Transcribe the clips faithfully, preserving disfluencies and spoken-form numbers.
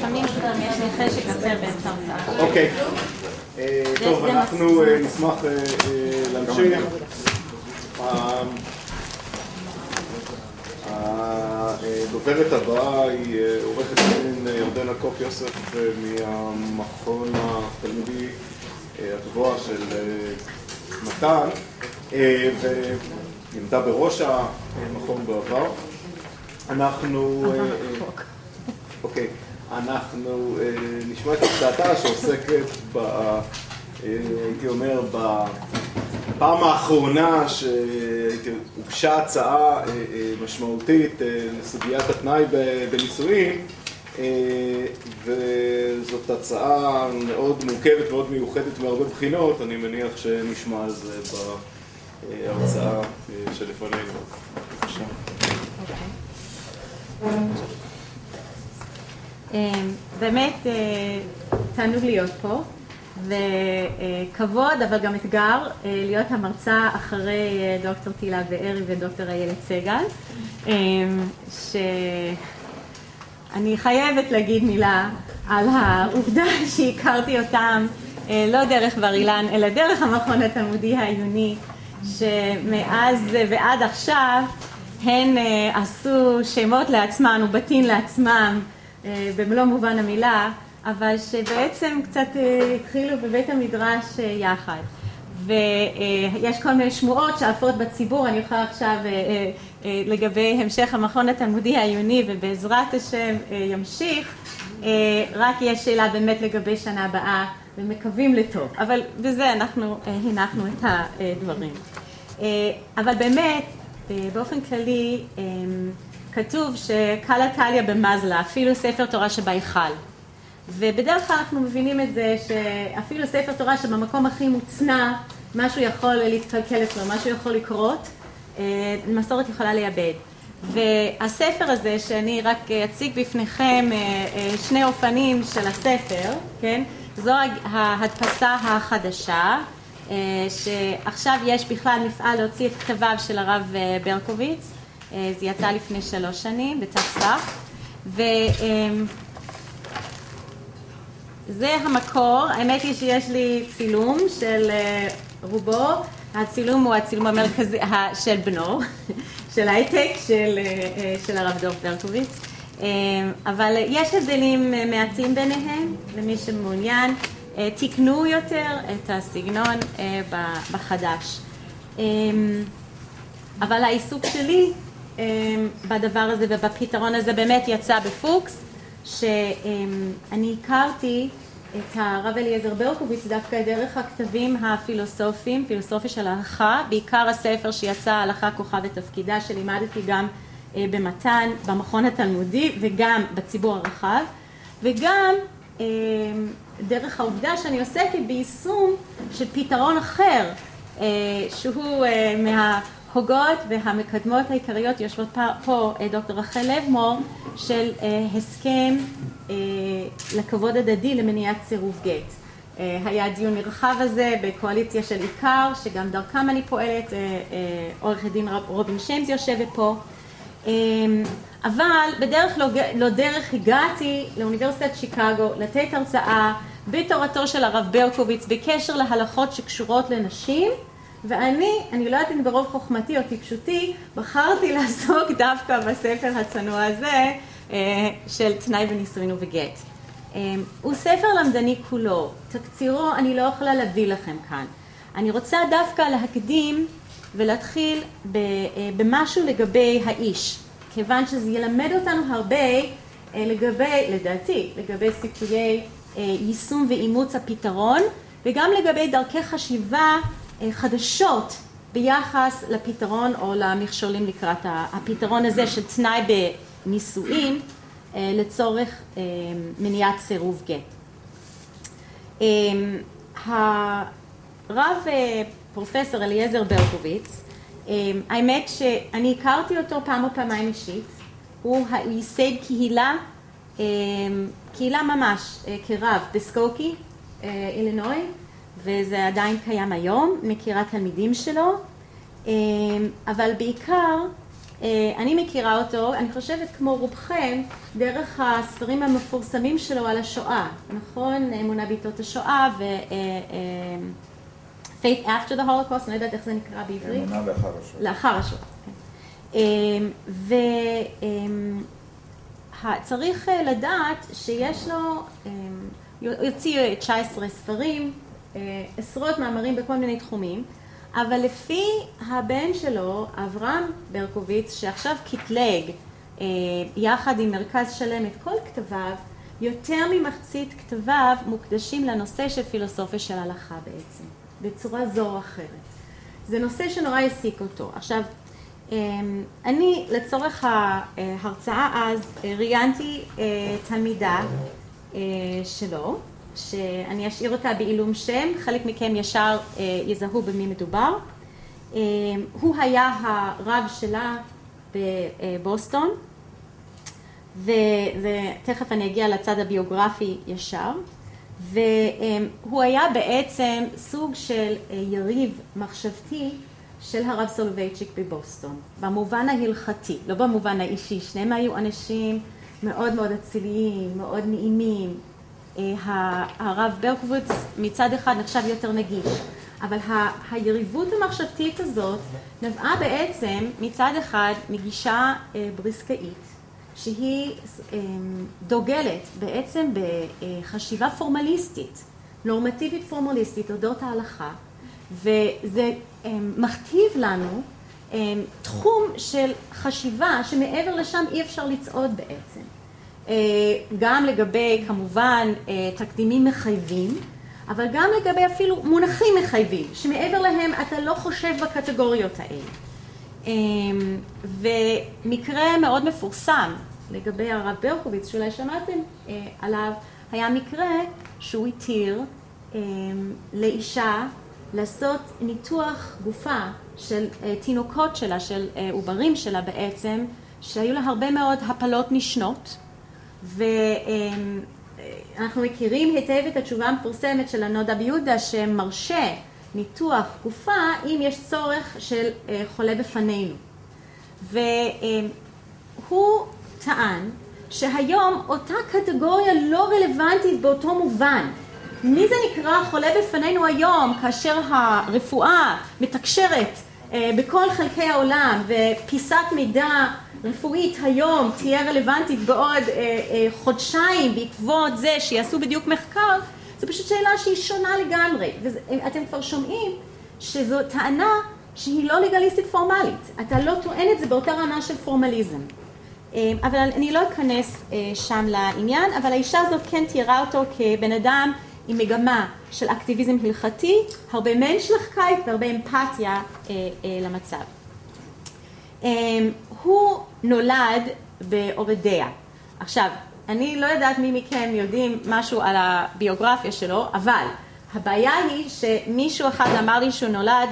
לפעמים יש לי חשק אחר באמצע הרצאה. אוקיי. טוב, אנחנו נשמח להמשיך. הדוברת הבאה היא עורכת דין ירדנה קוק יוסף מהמכון התלמידי הגבוה של מתן, ונמדה בראש המכון בעבר. אנחנו... אוקיי, אנחנו נשמע את הרצאתה שעוסקת ב... הייתי אומר, בפעם האחרונה שהוגשה הצעה משמעותית לסוגיית התנאי בנישואים, וזאת הצעה מאוד מורכבת, מאוד מיוחדת מהרבה בחינות. אני מניח שנשמע על זה בהרצאה שלפנינו. בבקשה. באמת תענוג להיות פה, וכבוד אבל גם אתגר להיות המרצה אחרי דוקטור תהילה בארי ודוקטור איילת סגל, שאני חייבת להגיד מילה על העובדה שהכרתי אותם לא דרך בר אילן אלא דרך המכון התלמודי העיוני, שמאז ועד עכשיו הן עשו שמות לעצמן ובתים לעצמם במלוא מובן המילה, אבל שבעצם קצת התחילו בבית המדרש יחד. ויש כל מיני שמועות שעפות בציבור, אני יכולה עכשיו לגבי המשך המכון התלמודי העיוני, ובעזרת השם ימשיך, רק יש שאלה באמת לגבי שנה הבאה, ומקווים לטוב. אבל בזה אנחנו הנחנו את הדברים. אבל באמת, באופן כללי, כתוב שקלה טליה במזלה, אפילו ספר תורה שבהיכל. ובדרך כלל אנחנו מבינים את זה שאפילו ספר תורה שבמקום הכי מוצנע, משהו יכול להתקלקל אצלו, משהו יכול לקרות, מסורת יכולה לאבד. והספר הזה, שאני רק אציג בפניכם שני אופנים של הספר, כן? זו ההדפסה החדשה, שעכשיו יש בכלל מפעל להוציא את כתביו של הרב ברקוביץ, זה יצא לפני שלוש שנים בתפסח, וזה המקור. האמת היא שיש לי צילום של רובו, הצילום הוא הצילום המרכזי של בנו, של העתק של, של הרב דוב ברקוביץ, אבל יש הבדלים מעטים ביניהם, למי שמעוניין, תקנו יותר את הסגנון בחדש. אבל העיסוק שלי בדבר הזה ובפתרון הזה באמת יצא בפוקס, שאני הכרתי את הרב אליעזר ברקוביץ דווקא דרך הכתבים הפילוסופיים, פילוסופיה של ההלכה, בעיקר הספר שיצא הלכה כוחה ותפקידה, שלימדתי גם במתן, במכון התלמודי וגם בציבור הרחב, וגם דרך העובדה שאני עוסקת ביישום של פתרון אחר, שהוא מההוגות והמקדמות העיקריות, יושבות פה דוקטור רחל לבמור, של הסכם לכבוד הדדי למניעת סירוב גט. היה דיון נרחב הזה בקואליציה של עיקר, שגם דרכם אני פועלת, עורך הדין רובין שיימס יושבת פה, אבל בדרך לא, לא דרך הגעתי לאוניברסיטת שיקגו לתת הרצאה בתורתו של הרב ברקוביץ בקשר להלכות שקשורות לנשים, ואני, אני לא יודעת אם ברוב חוכמתי או טיפשותי, בחרתי לעסוק דווקא בספר הצנוע הזה של תנאי בנישואין ובגט. הוא ספר למדני כולו, תקצירו אני לא יכולה להביא לכם כאן. אני רוצה דווקא להקדים ולהתחיל במשהו לגבי האיש, כיוון שזה ילמד אותנו הרבה לגבי, לדעתי, לגבי סיכויי יישום ואימוץ הפתרון, וגם לגבי דרכי חשיבה חדשות ביחס לפתרון או למכשולים לקראת הפתרון הזה של תנאי בנישואין לצורך מניעת סירוב גט. הרב פרופסור אליעזר ברקוביץ, האמת שאני הכרתי אותו פעם או פעמיים אישית, הוא ייסד קהילה, קהילה ממש כרב בסקוקי, אילינוי, וזה עדיין קיים היום, מכירה תלמידים שלו, אבל בעיקר אני מכירה אותו, אני חושבת כמו רובכם, דרך הספרים המפורסמים שלו על השואה, נכון? אמונה בעיתות השואה ו... Faith After the Holocaust, אני לא יודעת איך זה נקרא בעברית. אמונה לאחר השואה. לאחר השואה, כן. וצריך לדעת שיש לו, הוא יוציא תשע עשרה ספרים, עשרות מאמרים בכל מיני תחומים, אבל לפי הבן שלו, אברהם ברקוביץ, שעכשיו קטלג יחד עם מרכז שלם את כל כתביו, יותר ממחצית כתביו מוקדשים לנושא של פילוסופיה של הלכה בעצם, בצורה זו או אחרת. זה נושא שנורא העסיק אותו. עכשיו, אני לצורך ההרצאה אז ראיינתי תלמידה שלו, שאני אשאיר אותה בעילום שם, חלק מכם ישר יזהו במי מדובר. הוא היה הרב שלה בבוסטון, ותכף אני אגיע לצד הביוגרפי ישר, והוא היה בעצם סוג של יריב מחשבתי של הרב סולובייצ'יק בבוסטון, במובן ההלכתי, לא במובן האישי. שניהם היו אנשים מאוד מאוד אציליים, מאוד נעימים. הרב ברקוביץ מצד אחד נחשב יותר נגיש, אבל ה- היריבות המחשבתית הזאת נבעה בעצם מצד אחד מגישה בריסקאית, שהיא דוגלת בעצם בחשיבה פורמליסטית, נורמטיבית פורמליסטית, אודות ההלכה, וזה מכתיב לנו תחום של חשיבה שמעבר לשם אי אפשר לצעוד בעצם. גם לגבי כמובן תקדימים מחייבים, אבל גם לגבי אפילו מונחים מחייבים, שמעבר להם אתה לא חושב בקטגוריות האלה. ומקרה מאוד מפורסם לגבי הרב ברקוביץ, שאולי שמעתם עליו, היה מקרה שהוא התיר לאישה לעשות ניתוח גופה של תינוקות שלה, של עוברים שלה בעצם, שהיו לה הרבה מאוד הפלות נשנות, ואנחנו מכירים היטב את התשובה המפורסמת של הנודה ביהודה שמרשה ניתוח גופה אם יש צורך של חולה בפנינו. והוא טען שהיום אותה קטגוריה לא רלוונטית באותו מובן. מי זה נקרא חולה בפנינו היום כאשר הרפואה מתקשרת בכל חלקי העולם ופיסת מידע רפואית היום תהיה רלוונטית בעוד חודשיים בעקבות זה שיעשו בדיוק מחקר, זו פשוט שאלה שהיא שונה לגמרי. ואתם כבר שומעים שזו טענה שהיא לא לגליסטית פורמלית. אתה לא טוען את זה באותה רמה של פורמליזם. אבל אני לא אכנס שם לעניין, אבל האישה הזאת כן תיארה אותו כבן אדם עם מגמה של אקטיביזם הלכתי, הרבה מנשלחקייט והרבה אמפתיה למצב. הוא נולד באורדיה. עכשיו, אני לא יודעת מי מכם יודעים משהו על הביוגרפיה שלו, אבל הבעיה היא שמישהו אחד אמר לי שהוא נולד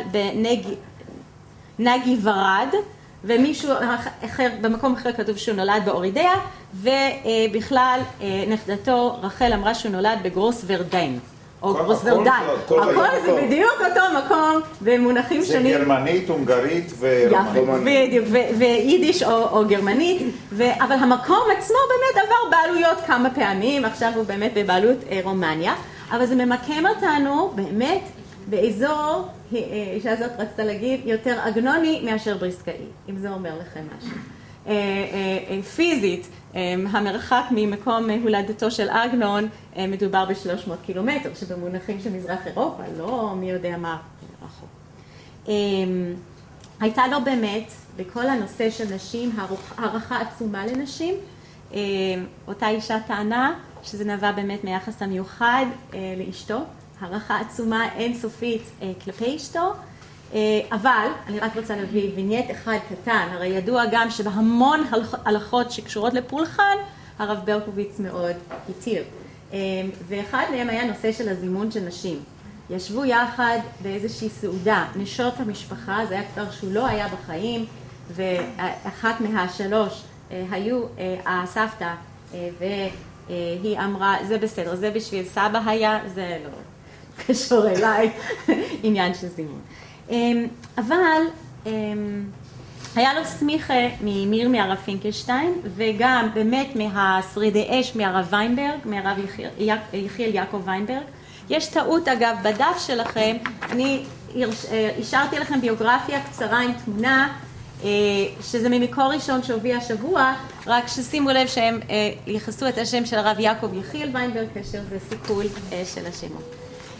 בנגי ורד, ומישהו אחר, במקום אחר כתוב שהוא נולד באורדיה, ובכלל נכדתו רחל אמרה שהוא נולד בגרוס ורדן. או גרוס ורדן. הכל זה בדיוק אותו מקום במונחים שונים. זה גרמנית, הונגרית ורומנית. בדיוק, ויידיש או גרמנית, אבל המקום עצמו באמת עבר בעלויות כמה פעמים, עכשיו הוא באמת בבעלות רומניה, אבל זה ממקם אותנו באמת באזור, אישה הזאת רצתה להגיד, יותר אגנוני מאשר בריסקאי, אם זה אומר לכם משהו. פיזית, המרחק ממקום הולדתו של אגנון מדובר ב-שלוש מאות קילומטר, שבמונחים של מזרח אירופה, לא מי יודע מה רחוק. הייתה לו באמת, בכל הנושא של נשים, הערכה עצומה לנשים. אותה אישה טענה שזה נבע באמת מיחס המיוחד לאשתו, הערכה עצומה אינסופית כלפי אשתו. אבל אני רק רוצה להביא וינייט אחד קטן, הרי ידוע גם שבהמון הלכות שקשורות לפולחן, הרב ברקוביץ מאוד התיר. ואחד מהם היה נושא של הזימון של נשים. ישבו יחד באיזושהי סעודה, נשות המשפחה, זה היה כבר שהוא לא היה בחיים, ואחת מהשלוש היו הסבתא, והיא אמרה, זה בסדר, זה בשביל סבא היה, זה לא קשור אליי, עניין של זימון. אבל היה לו סמיכה ממיר מהרב פינקלשטיין, וגם באמת מהשרידי אש מהרב ויינברג, מהרב יחיאל יעקב ויינברג. יש טעות אגב בדף שלכם, אני השארתי לכם ביוגרפיה קצרה עם תמונה, שזה ממקור ראשון שהוביל השבוע, רק ששימו לב שהם ייחסו את השם של הרב יעקב יחיאל ויינברג, כאשר זה סיכול של השמות.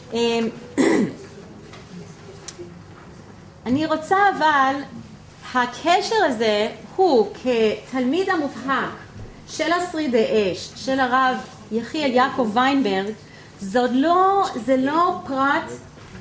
אני רוצה אבל, הקשר הזה הוא כתלמיד המובהק של השרידי אש, של הרב יחיאל יעקב ויינברג, זאת לא, זה לא פרט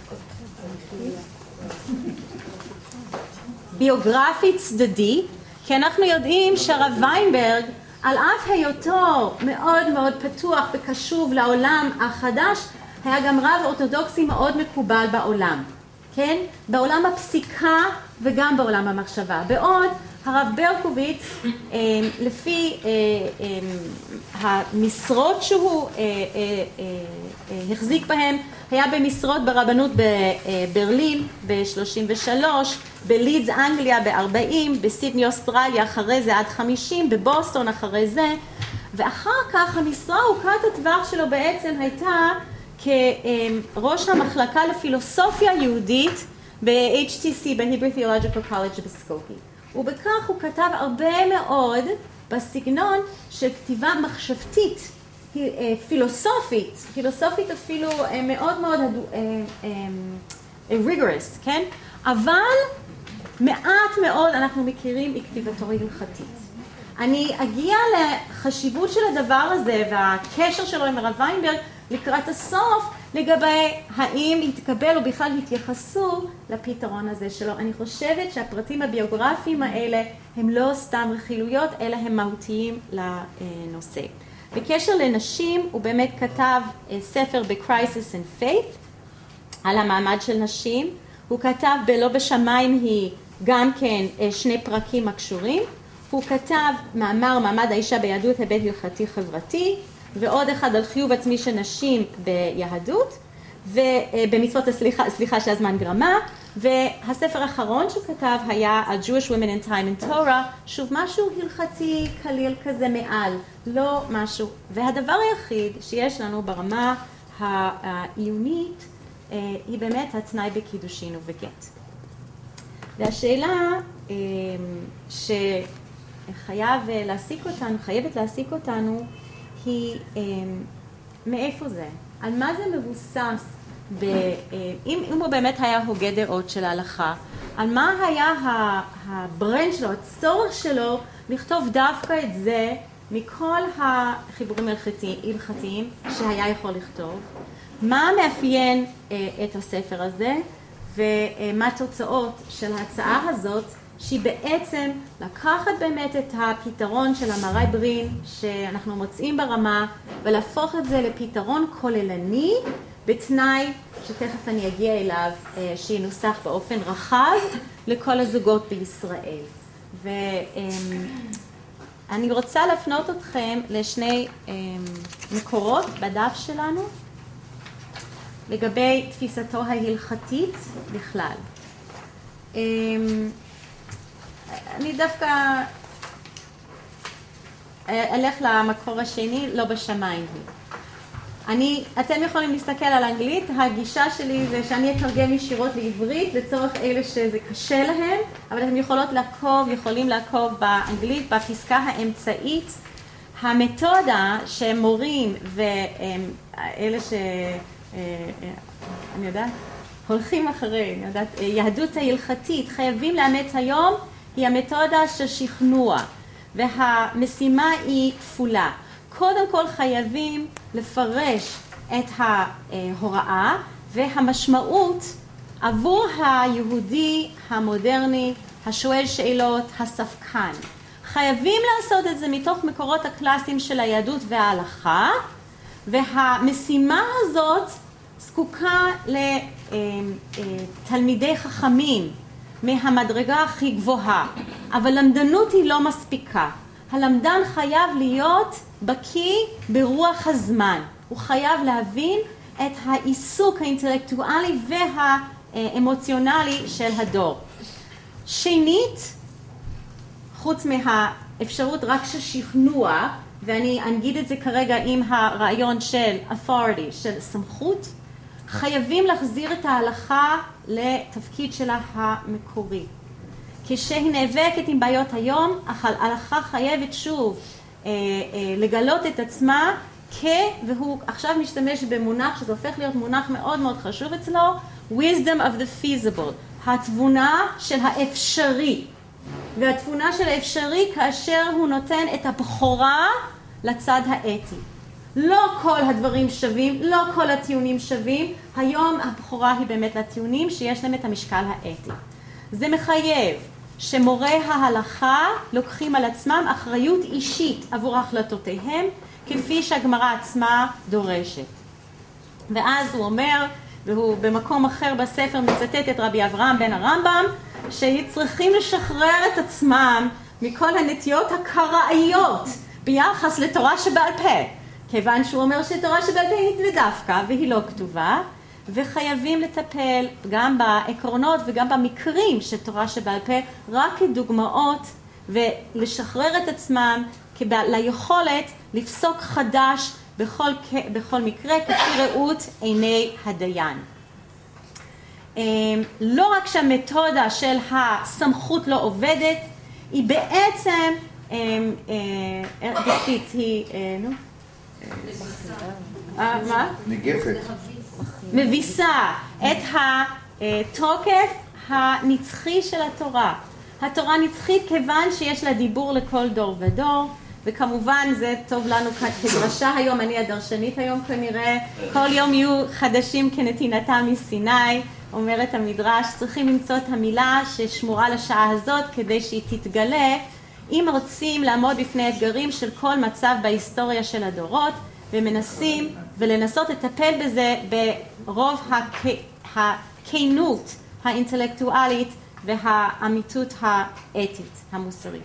ביוגרפי צדדי, כי אנחנו יודעים שהרב ויינברג, על אף היותו מאוד מאוד פתוח וקשוב לעולם החדש, היה גם רב אורתודוקסי מאוד מקובל בעולם, כן? בעולם הפסיקה וגם בעולם המחשבה. בעוד הרב ברקוביץ, לפי המשרות שהוא החזיק בהם, היה במשרות ברבנות בברלין ב-שלושים ושלוש, בלידס אנגליה ב-ארבעים, בסידני אוסטרליה אחרי זה עד חמישים, בבוסטון אחרי זה, ואחר כך המשרה ארוכת הטווח שלו בעצם הייתה כראש המחלקה לפילוסופיה יהודית ב-H T C, ב-Hebrew Theological College בסקופי. ובכך הוא כתב הרבה מאוד בסגנון של כתיבה מחשבתית, פילוסופית, פילוסופית אפילו מאוד מאוד rigorous, כן? אבל מעט מאוד אנחנו מכירים בכתיבתו הלכתית. אני אגיע לחשיבות של הדבר הזה והקשר שלו עם הרב ויינברג לקראת הסוף לגבי האם יתקבל או בכלל יתייחסו לפתרון הזה שלו. אני חושבת שהפרטים הביוגרפיים האלה הם לא סתם רכילויות, אלא הם מהותיים לנושא. בקשר לנשים הוא באמת כתב ספר ב-Crisis and Faith על המעמד של נשים. הוא כתב בלא בשמיים היא גם כן שני פרקים הקשורים. הוא כתב מאמר מעמד האישה ביהדות היבט הלכתי חברתי, ועוד אחד על חיוב עצמי של נשים ביהדות, ובמצוות הסליחה, סליחה שהזמן גרמה, והספר האחרון שהוא כתב היה על Jewish Women in Time and Torah, שוב משהו הלכתי קליל כזה מעל, לא משהו, והדבר היחיד שיש לנו ברמה העיונית היא באמת התנאי בקידושין ובגט. והשאלה שחייב להסיק אותנו, חייבת להסיק אותנו, היא מאיפה זה? על מה זה מבוסס? ב, אם, אם הוא באמת היה הוגה דעות של ההלכה, על מה היה הברנד שלו, הצורך שלו לכתוב דווקא את זה מכל החיבורים הלכתיים שהיה יכול לכתוב? מה מאפיין את הספר הזה ומה התוצאות של ההצעה הזאת, שהיא בעצם לקחת באמת את הפתרון של המהר"י ברין שאנחנו מוצאים ברמה ולהפוך את זה לפתרון כוללני בתנאי שתכף אני אגיע אליו, שינוסח באופן רחב לכל הזוגות בישראל. ואני רוצה להפנות אתכם לשני מקורות בדף שלנו לגבי תפיסתו ההלכתית בכלל. אני דווקא אלך למקור השני, לא בשמיים. אני, אתם יכולים להסתכל על האנגלית, הגישה שלי זה שאני אתרגם ישירות לעברית לצורך אלה שזה קשה להם, אבל אתם יכולות לעקוב, יכולים לעקוב באנגלית, בפסקה האמצעית. המתודה שמורים ואלה ש... אני יודעת, הולכים אחרי, אני יודעת, יהדות ההלכתית, חייבים לאמץ היום, היא המתודה של שכנוע, והמשימה היא כפולה. קודם כל חייבים לפרש את ההוראה והמשמעות עבור היהודי המודרני, השואל שאלות, הספקן. חייבים לעשות את זה מתוך מקורות הקלאסיים של היהדות וההלכה, והמשימה הזאת זקוקה לתלמידי חכמים מהמדרגה הכי גבוהה, אבל למדנות היא לא מספיקה. הלמדן חייב להיות בקיא ברוח הזמן, הוא חייב להבין את העיסוק האינטלקטואלי והאמוציונלי של הדור. שנית, חוץ מהאפשרות רק של שכנוע, ואני אגיד את זה כרגע עם הרעיון של authority, של סמכות, חייבים להחזיר את ההלכה לתפקיד שלה המקורי. כשהיא נאבקת עם בעיות היום, ההלכה חייבת שוב אה, אה, לגלות את עצמה כ, והוא עכשיו משתמש במונח שזה הופך להיות מונח מאוד מאוד חשוב אצלו, wisdom of the feasible, התבונה של האפשרי. והתבונה של האפשרי כאשר הוא נותן את הבכורה לצד האתי. לא כל הדברים שווים, לא כל הטיעונים שווים, היום הבכורה היא באמת לטיעונים שיש להם את המשקל האתי. זה מחייב שמורי ההלכה לוקחים על עצמם אחריות אישית עבור החלטותיהם, כפי שהגמרא עצמה דורשת. ואז הוא אומר, והוא במקום אחר בספר מצטט את רבי אברהם בן הרמב"ם, שצריכים לשחרר את עצמם מכל הנטיות הקראיות ביחס לתורה שבעל פה. כיוון שהוא אומר שתורה שבעל פה היא דווקא והיא לא כתובה, וחייבים לטפל גם בעקרונות וגם במקרים של תורה שבעל פה רק כדוגמאות, ולשחרר את עצמם ליכולת לפסוק חדש בכל, בכל מקרה כפי ראות עיני הדיין. לא רק שהמתודה של הסמכות לא עובדת, היא בעצם, דקית, היא, נו? מה? ניגפת. מביסה את התוקף הנצחי של התורה. התורה נצחית כיוון שיש לה דיבור לכל דור ודור, וכמובן זה טוב לנו כדרשה היום, אני הדרשנית היום כנראה, כל יום יהיו חדשים כנתינתה מסיני, אומרת המדרש, צריכים למצוא את המילה ששמורה לשעה הזאת כדי שהיא תתגלה, אם רוצים לעמוד בפני אתגרים של כל מצב בהיסטוריה של הדורות, ומנסים ולנסות לטפל בזה ברוב הכנות האינטלקטואלית והאמיתות האתית, המוסרית.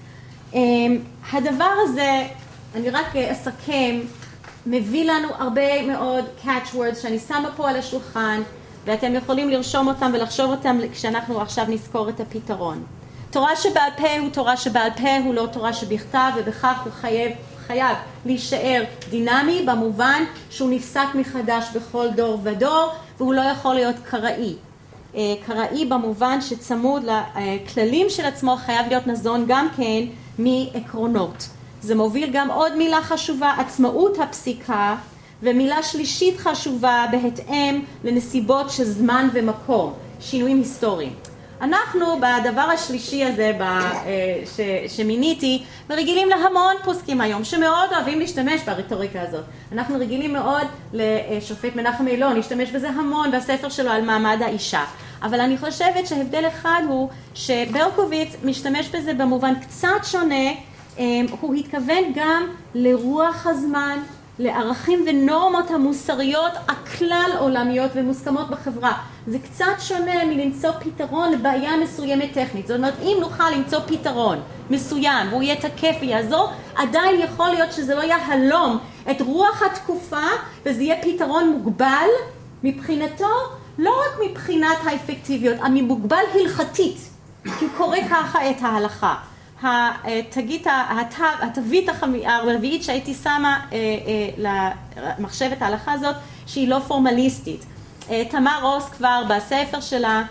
הדבר הזה, אני רק אסכם, מביא לנו הרבה מאוד catch words שאני שמה פה על השולחן, ואתם יכולים לרשום אותם ולחשוב אותם כשאנחנו עכשיו נזכור את הפתרון. תורה שבעל פה הוא תורה שבעל פה, הוא לא תורה שבכתב, ובכך הוא חייב, חייב להישאר דינמי במובן שהוא נפסק מחדש בכל דור ודור, והוא לא יכול להיות קראי. קראי במובן שצמוד לכללים של עצמו חייב להיות נזון גם כן מעקרונות. זה מוביל גם עוד מילה חשובה, עצמאות הפסיקה, ומילה שלישית חשובה בהתאם לנסיבות של זמן ומקום, שינויים היסטוריים. אנחנו בדבר השלישי הזה ש, שמיניתי, רגילים להמון פוסקים היום, שמאוד אוהבים להשתמש ברטוריקה הזאת. אנחנו רגילים מאוד לשופט מנחם אילון, להשתמש בזה המון בספר שלו על מעמד האישה. אבל אני חושבת שההבדל אחד הוא שברקוביץ משתמש בזה במובן קצת שונה, הוא התכוון גם לרוח הזמן, לערכים ונורמות המוסריות הכלל עולמיות ומוסכמות בחברה. זה קצת שונה מלמצוא פתרון לבעיה מסוימת טכנית. זאת אומרת, אם נוכל למצוא פתרון מסוים והוא יהיה תקף ויעזור, עדיין יכול להיות שזה לא יהלום את רוח התקופה, וזה יהיה פתרון מוגבל מבחינתו, לא רק מבחינת האפקטיביות, אבל מוגבל הלכתית, כי הוא קורא ככה את ההלכה. התגית, התווית הרביעית שהייתי שמה למחשבת ההלכה הזאת, שהיא לא פורמליסטית. תמר רוס כבר בספר שלה,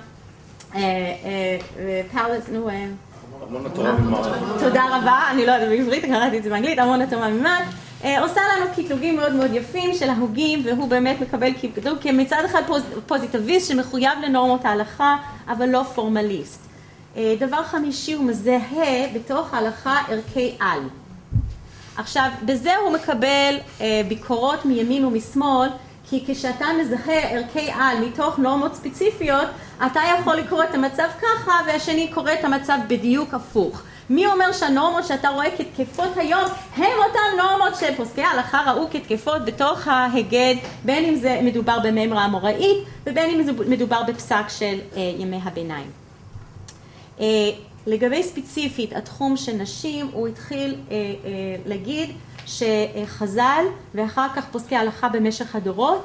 פאלס, נו, המון התורה ממעט. תודה רבה, אני לא יודעת בעברית, קראתי את זה באנגלית, המון התורה ממעט. עושה לנו קטלוגים מאוד מאוד יפים של ההוגים, והוא באמת מקבל קטלוג כמצד אחד פוזיטיביסט שמחויב לנורמות ההלכה, אבל לא פורמליסט. דבר חמישי הוא מזהה בתוך ההלכה ערכי על. עכשיו, בזה הוא מקבל ביקורות מימין ומשמאל, כי כשאתה מזהה ערכי על מתוך נורמות ספציפיות, אתה יכול לקרוא את המצב ככה, והשני קורא את המצב בדיוק הפוך. מי אומר שהנורמות שאתה רואה כתקפות היום, הם אותן נורמות שפוסקי ההלכה ראו כתקפות בתוך ההגד, בין אם זה מדובר בממרה המוראית, ובין אם זה מדובר בפסק של ימי הביניים. לגבי ספציפית התחום של נשים, הוא התחיל להגיד שחז"ל ואחר כך פוסקי ההלכה במשך הדורות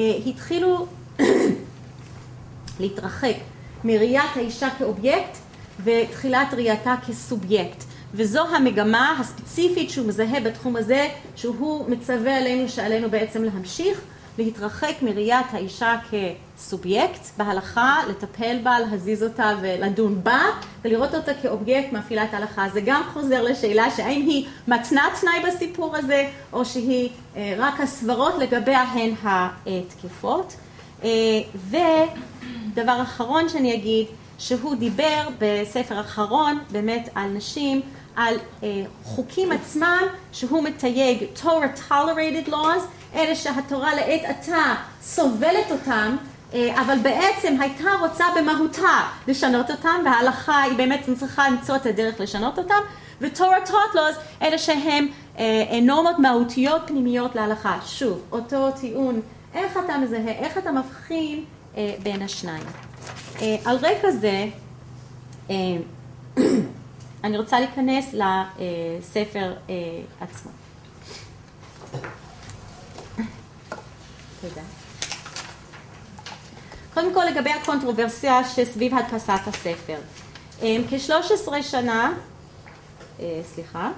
התחילו להתרחק מראיית האישה כאובייקט ותחילת ראייתה כסובייקט. וזו המגמה הספציפית שהוא מזהה בתחום הזה, שהוא מצווה עלינו שעלינו בעצם להמשיך, להתרחק מראיית האישה כסובייקט בהלכה, לטפל בה, להזיז אותה ולדון בה, ולראות אותה כאובייקט מאפילת ההלכה. זה גם חוזר לשאלה שהאם היא מתנת תנאי בסיפור הזה, או שהיא רק הסברות לגביה הן התקפות. ודבר אחרון שאני אגיד, שהוא דיבר בספר האחרון באמת על נשים, על אה, חוקים עצמם שהוא מתייג Torah tolerated laws, אלה שהתורה לעת עתה סובלת אותם, אה, אבל בעצם הייתה רוצה במהותה לשנות אותם, וההלכה היא באמת צריכה למצוא את הדרך לשנות אותם, ו-Torah taught laws, אלה שהם אה, נורמות מהותיות פנימיות להלכה. שוב, אותו טיעון, איך אתה מזהה, איך אתה מבחין אה, בין השניים. אה, על רקע זה, אה, אני רוצה להיכנס לספר עצמו. תודה. קודם כל לגבי הקונטרוברסיה שסביב הדפסת הספר. כ-שלוש עשרה שנה, סליחה,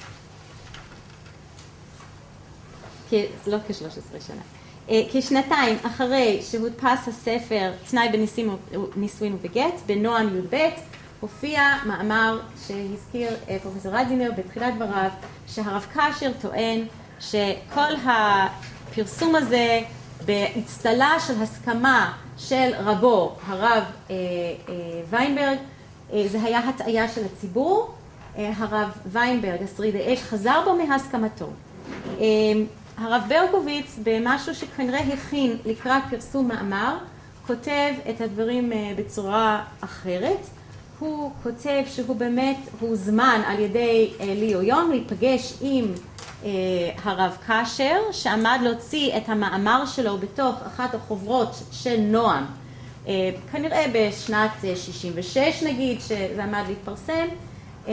לא כ-שלוש עשרה שנה, כשנתיים אחרי שהודפס הספר תנאי בנישואין ובגט, בנועם י"ב, הופיע מאמר שהזכיר פרופסור רדזינר בתחילת דבריו, שהרב קשר טוען שכל הפרסום הזה באצטלה של הסכמה של רבו, הרב אה, אה, ויינברג, אה, זה היה הטעיה של הציבור. אה, הרב ויינברג, השרידי אש, חזר בו מהסכמתו. אה, הרב ברקוביץ, במשהו שכנראה הכין לקראת פרסום מאמר, כותב את הדברים אה, בצורה אחרת. הוא כותב שהוא באמת הוזמן על ידי ליאו יונג להיפגש עם אה, הרב קשר, שעמד להוציא את המאמר שלו בתוך אחת החוברות של נועם, אה, כנראה בשנת שישים ושש נגיד, שזה עמד להתפרסם, אה,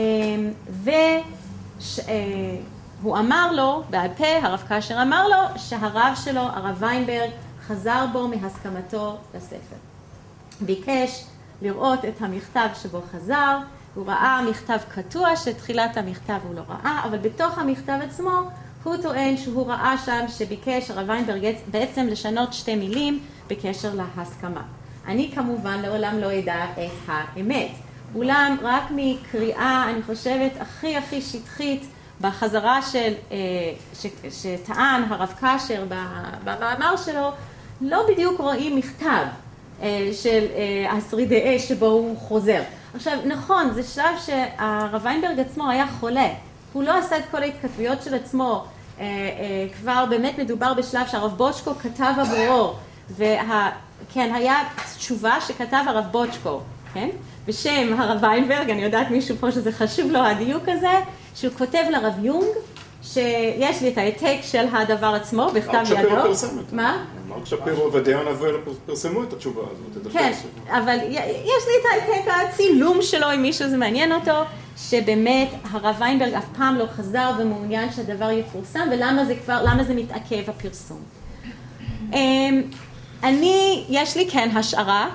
והוא אמר לו, בעל פה, הרב קשר אמר לו, שהרב שלו, הרב ויינברג, חזר בו מהסכמתו לספר. ביקש לראות את המכתב שבו חזר, הוא ראה מכתב קטוע, שתחילת המכתב הוא לא ראה, אבל בתוך המכתב עצמו הוא טוען שהוא ראה שם שביקש הרב ויינברג בעצם לשנות שתי מילים בקשר להסכמה. אני כמובן לעולם לא אדע את האמת, אולם רק מקריאה, אני חושבת, הכי הכי שטחית בחזרה של, ש, שטען הרב קשר במאמר שלו, לא בדיוק רואים מכתב של השרידי אש שבו הוא חוזר. עכשיו, נכון, זה שלב שהרב ויינברג עצמו היה חולה. הוא לא עשה את כל ההתכתבויות של עצמו. כבר באמת מדובר בשלב שהרב בוצ'קו כתב עבורו, וכן, היה תשובה שכתב הרב בוצ'קו, כן? בשם הרב ויינברג, אני יודעת מישהו פה שזה חשוב לו, הדיוק הזה, שהוא כותב לרב יונג, שיש לי את העתק של הדבר עצמו, בכתב ידו. מרק שפירו פרסם את זה. מה? מרק שפירו ודיון אבוהל פרסמו את התשובה הזאת. כן, אבל יש לי את העתק הצילום שלו, אם מישהו זה מעניין אותו, שבאמת הרב ויינברג אף פעם לא חזר ומעוניין שהדבר יפורסם, ולמה זה כבר, למה זה מתעכב הפרסום. אני, יש לי כן השערה,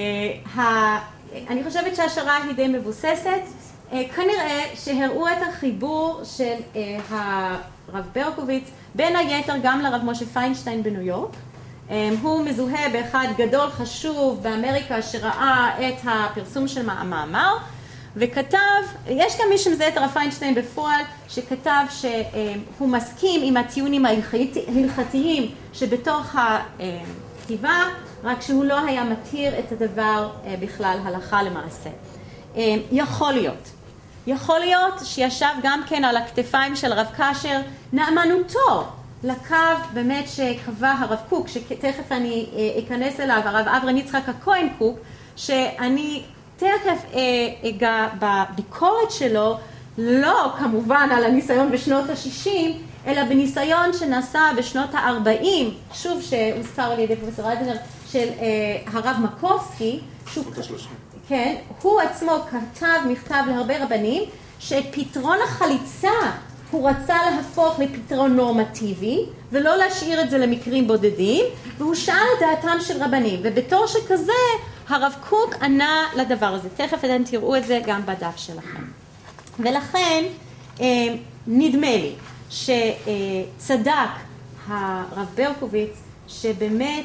אני חושבת שההשערה היא די מבוססת, כנראה שהראו את החיבור של הרב ברקוביץ, בין היתר גם לרב משה פיינשטיין בניו יורק. הוא מזוהה באחד גדול חשוב באמריקה שראה את הפרסום של המאמר, וכתב, יש גם מי שמזהה את הרב פיינשטיין בפועל, שכתב שהוא מסכים עם הטיעונים ההלכתיים שבתוך הכתיבה, רק שהוא לא היה מתיר את הדבר בכלל הלכה למעשה. יכול להיות. יכול להיות שישב גם כן על הכתפיים של הרב קשר נאמנותו לקו באמת שקבע הרב קוק, שתכף אני אכנס אליו, הרב אברהם יצחק הכהן קוק, שאני תכף אגע בביקורת שלו, לא כמובן על הניסיון בשנות ה-שישים, אלא בניסיון שנעשה בשנות ה-ארבעים, שוב שהוזכר על ידי פרופסור רדזינר, של הרב מקובסקי, שהוא... כן, הוא עצמו כתב מכתב להרבה רבנים, שאת פתרון החליצה הוא רצה להפוך לפתרון נורמטיבי, ולא להשאיר את זה למקרים בודדים, והוא שאל את דעתם של רבנים, ובתור שכזה, הרב קוק ענה לדבר הזה, תכף אתם תראו את זה גם בדף שלכם. ולכן נדמה לי שצדק הרב ברקוביץ שבאמת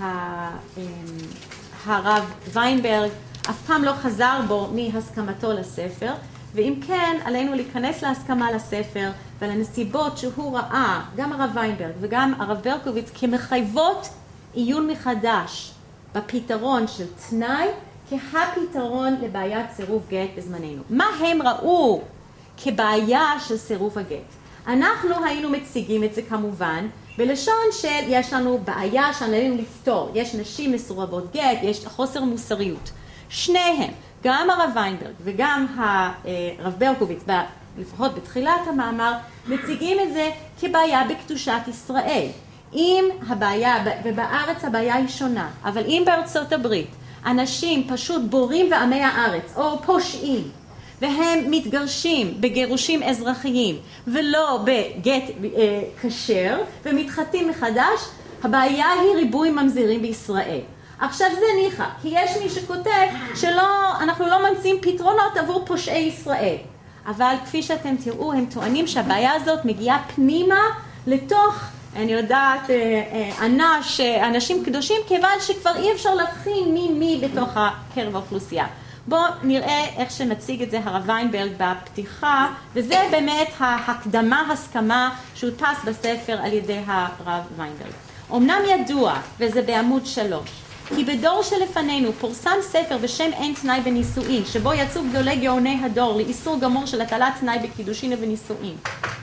הרב ויינברג אף פעם לא חזר בו מהסכמתו לספר, ואם כן עלינו להיכנס להסכמה לספר ולנסיבות שהוא ראה, גם הרב ויינברג וגם הרב ברקוביץ, כמחייבות עיון מחדש בפתרון של תנאי כהפתרון לבעיית סירוב גט בזמננו. מה הם ראו כבעיה של סירוב הגט? אנחנו היינו מציגים את זה כמובן בלשון של יש לנו בעיה שעלינו לפתור, יש נשים מסורבות גט, יש חוסר מוסריות. שניהם, גם הרב ויינברג וגם הרב ברקוביץ, לפחות בתחילת המאמר, מציגים את זה כבעיה בקדושת ישראל. אם הבעיה, ובארץ הבעיה היא שונה, אבל אם בארצות הברית אנשים פשוט בורים ועמי הארץ או פושעים, והם מתגרשים בגירושים אזרחיים ולא בגט אה, כשר ומתחתים מחדש, הבעיה היא ריבוי ממזירים בישראל. עכשיו זה ניחא, כי יש מי שכותב שלא, אנחנו לא ממציאים פתרונות עבור פושעי ישראל. אבל כפי שאתם תראו, הם טוענים שהבעיה הזאת מגיעה פנימה לתוך, אני יודעת, אנש, אנשים קדושים, כיוון שכבר אי אפשר להבחין מי מי בתוך הקרב האוכלוסייה. בואו נראה איך שמציג את זה הרב ויינברג בפתיחה, וזה באמת ההקדמה, הסכמה שהודפס בספר על ידי הרב ויינברג. אמנם ידוע, וזה בעמוד שלוש, כי בדור שלפנינו פורסם ספר בשם אין תנאי בנישואין, שבו יצאו גדולי גאוני הדור לאיסור גמור של הטלת תנאי בקידושין ובנישואין.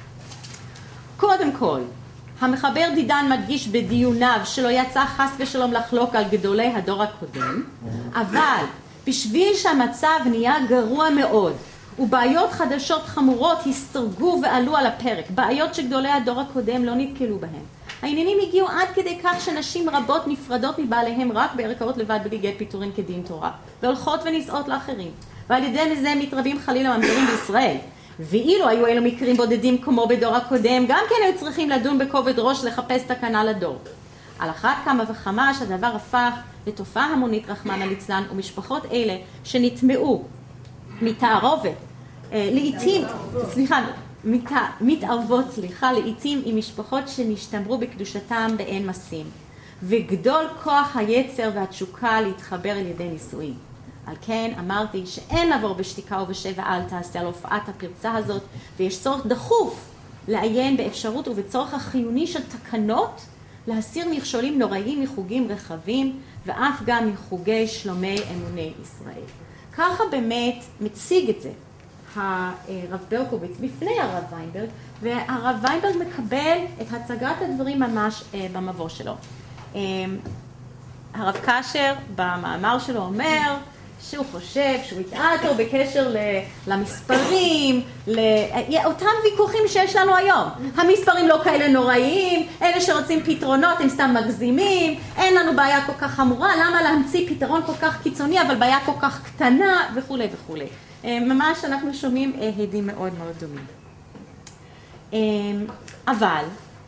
קודם כל, המחבר דידן מדגיש בדיוניו שלא יצא חס ושלום לחלוק על גדולי הדור הקודם, אבל בשביל שהמצב נהיה גרוע מאוד, ובעיות חדשות חמורות הסתרגו ועלו על הפרק, בעיות שגדולי הדור הקודם לא נתקלו בהן. העניינים הגיעו עד כדי כך שנשים רבות נפרדות מבעליהם רק בערכאות לבד בלי גט פיטורין כדין תורה, והולכות ונישאות לאחרים, ועל ידי זה מתרבים חלילה ממזרים בישראל. ואילו היו אלו מקרים בודדים כמו בדור הקודם, גם כן היו צריכים לדון בכובד ראש לחפש תקנה לדור. על אחת כמה וכמה שהדבר הפך לתופעה המונית רחמנא ליצלן, ומשפחות אלה שנטמעו מתערובת, לעתים, סליחה, מת, מתערבות, סליחה, לעתים עם משפחות שנשתמרו בקדושתם באין מסים, וגדול כוח היצר והתשוקה להתחבר על ידי נישואים. על כן אמרתי שאין לעבור בשתיקה ובשבע אל תעשה על הופעת הפרצה הזאת, ויש צורך דחוף לעיין באפשרות ובצורך החיוני של תקנות להסיר מכשולים נוראים מחוגים רחבים, ואף גם מחוגי שלומי אמוני ישראל. ככה באמת מציג את זה הרב ברקוביץ בפני הרב ויינברג, והרב ויינברג מקבל את הצגת הדברים ממש במבוא שלו. הרב קשר במאמר שלו אומר שהוא חושב שהוא התעתו בקשר למספרים, לאותם ויכוחים שיש לנו היום. המספרים לא כאלה נוראיים, אלה שרוצים פתרונות הם סתם מגזימים, אין לנו בעיה כל כך חמורה, למה להמציא פתרון כל כך קיצוני אבל בעיה כל כך קטנה וכו' וכו'. ממש אנחנו שומעים הדים מאוד מאוד דומים. אבל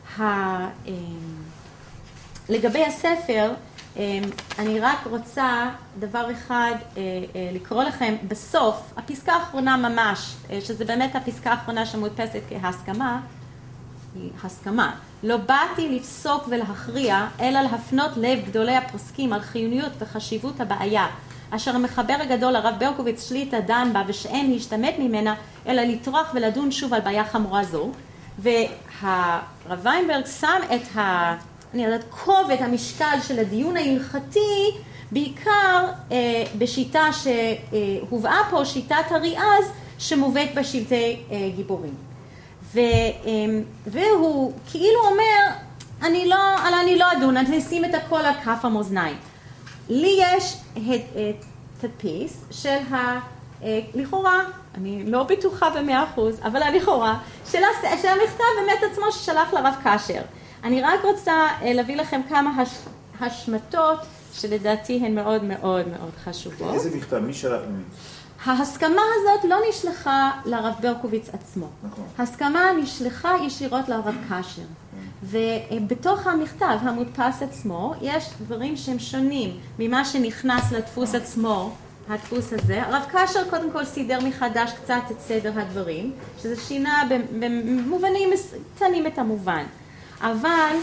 לגבי הספר, אני רק רוצה דבר אחד לקרוא לכם בסוף, הפסקה האחרונה ממש, שזה באמת הפסקה האחרונה שמודפסת כהסכמה, היא הסכמה. לא באתי לפסוק ולהכריע, אלא להפנות לב גדולי הפוסקים על חיוניות וחשיבות הבעיה, אשר המחבר הגדול הרב ברקוביץ שליט"א דן בה, ושאין להשתמט ממנה, אלא לטרוח ולדון שוב על בעיה חמורה זו. והרב ויינברג שם את ה... אני יודעת, כובד המשקל של הדיון ההלכתי, בעיקר אה, בשיטה שהובאה פה, שיטת הריאז, שמובאת בשלטי אה, גיבורים. ו, אה, והוא כאילו אומר, אני לא, אני לא אדון, אני אשים את הכל על כף המאזניים. לי יש תדפיס של ה... לכאורה, אני לא בטוחה במאה אחוז, אבל לכאורה, של המכתב באמת עצמו ששלח לרב קשר. אני רק רוצה להביא לכם כמה הש... השמטות שלדעתי הן מאוד מאוד מאוד חשובות. איזה מכתב? מי שלח ממי? ההסכמה הזאת לא נשלחה לרב ברקוביץ עצמו. נכון. ההסכמה נשלחה ישירות לרב קשר. ובתוך המכתב המודפס עצמו יש דברים שהם שונים ממה שנכנס לדפוס עצמו, הדפוס הזה. הרב קשר קודם כל סידר מחדש קצת את סדר הדברים, שזה שינה במובנים קטנים את המובן. אבל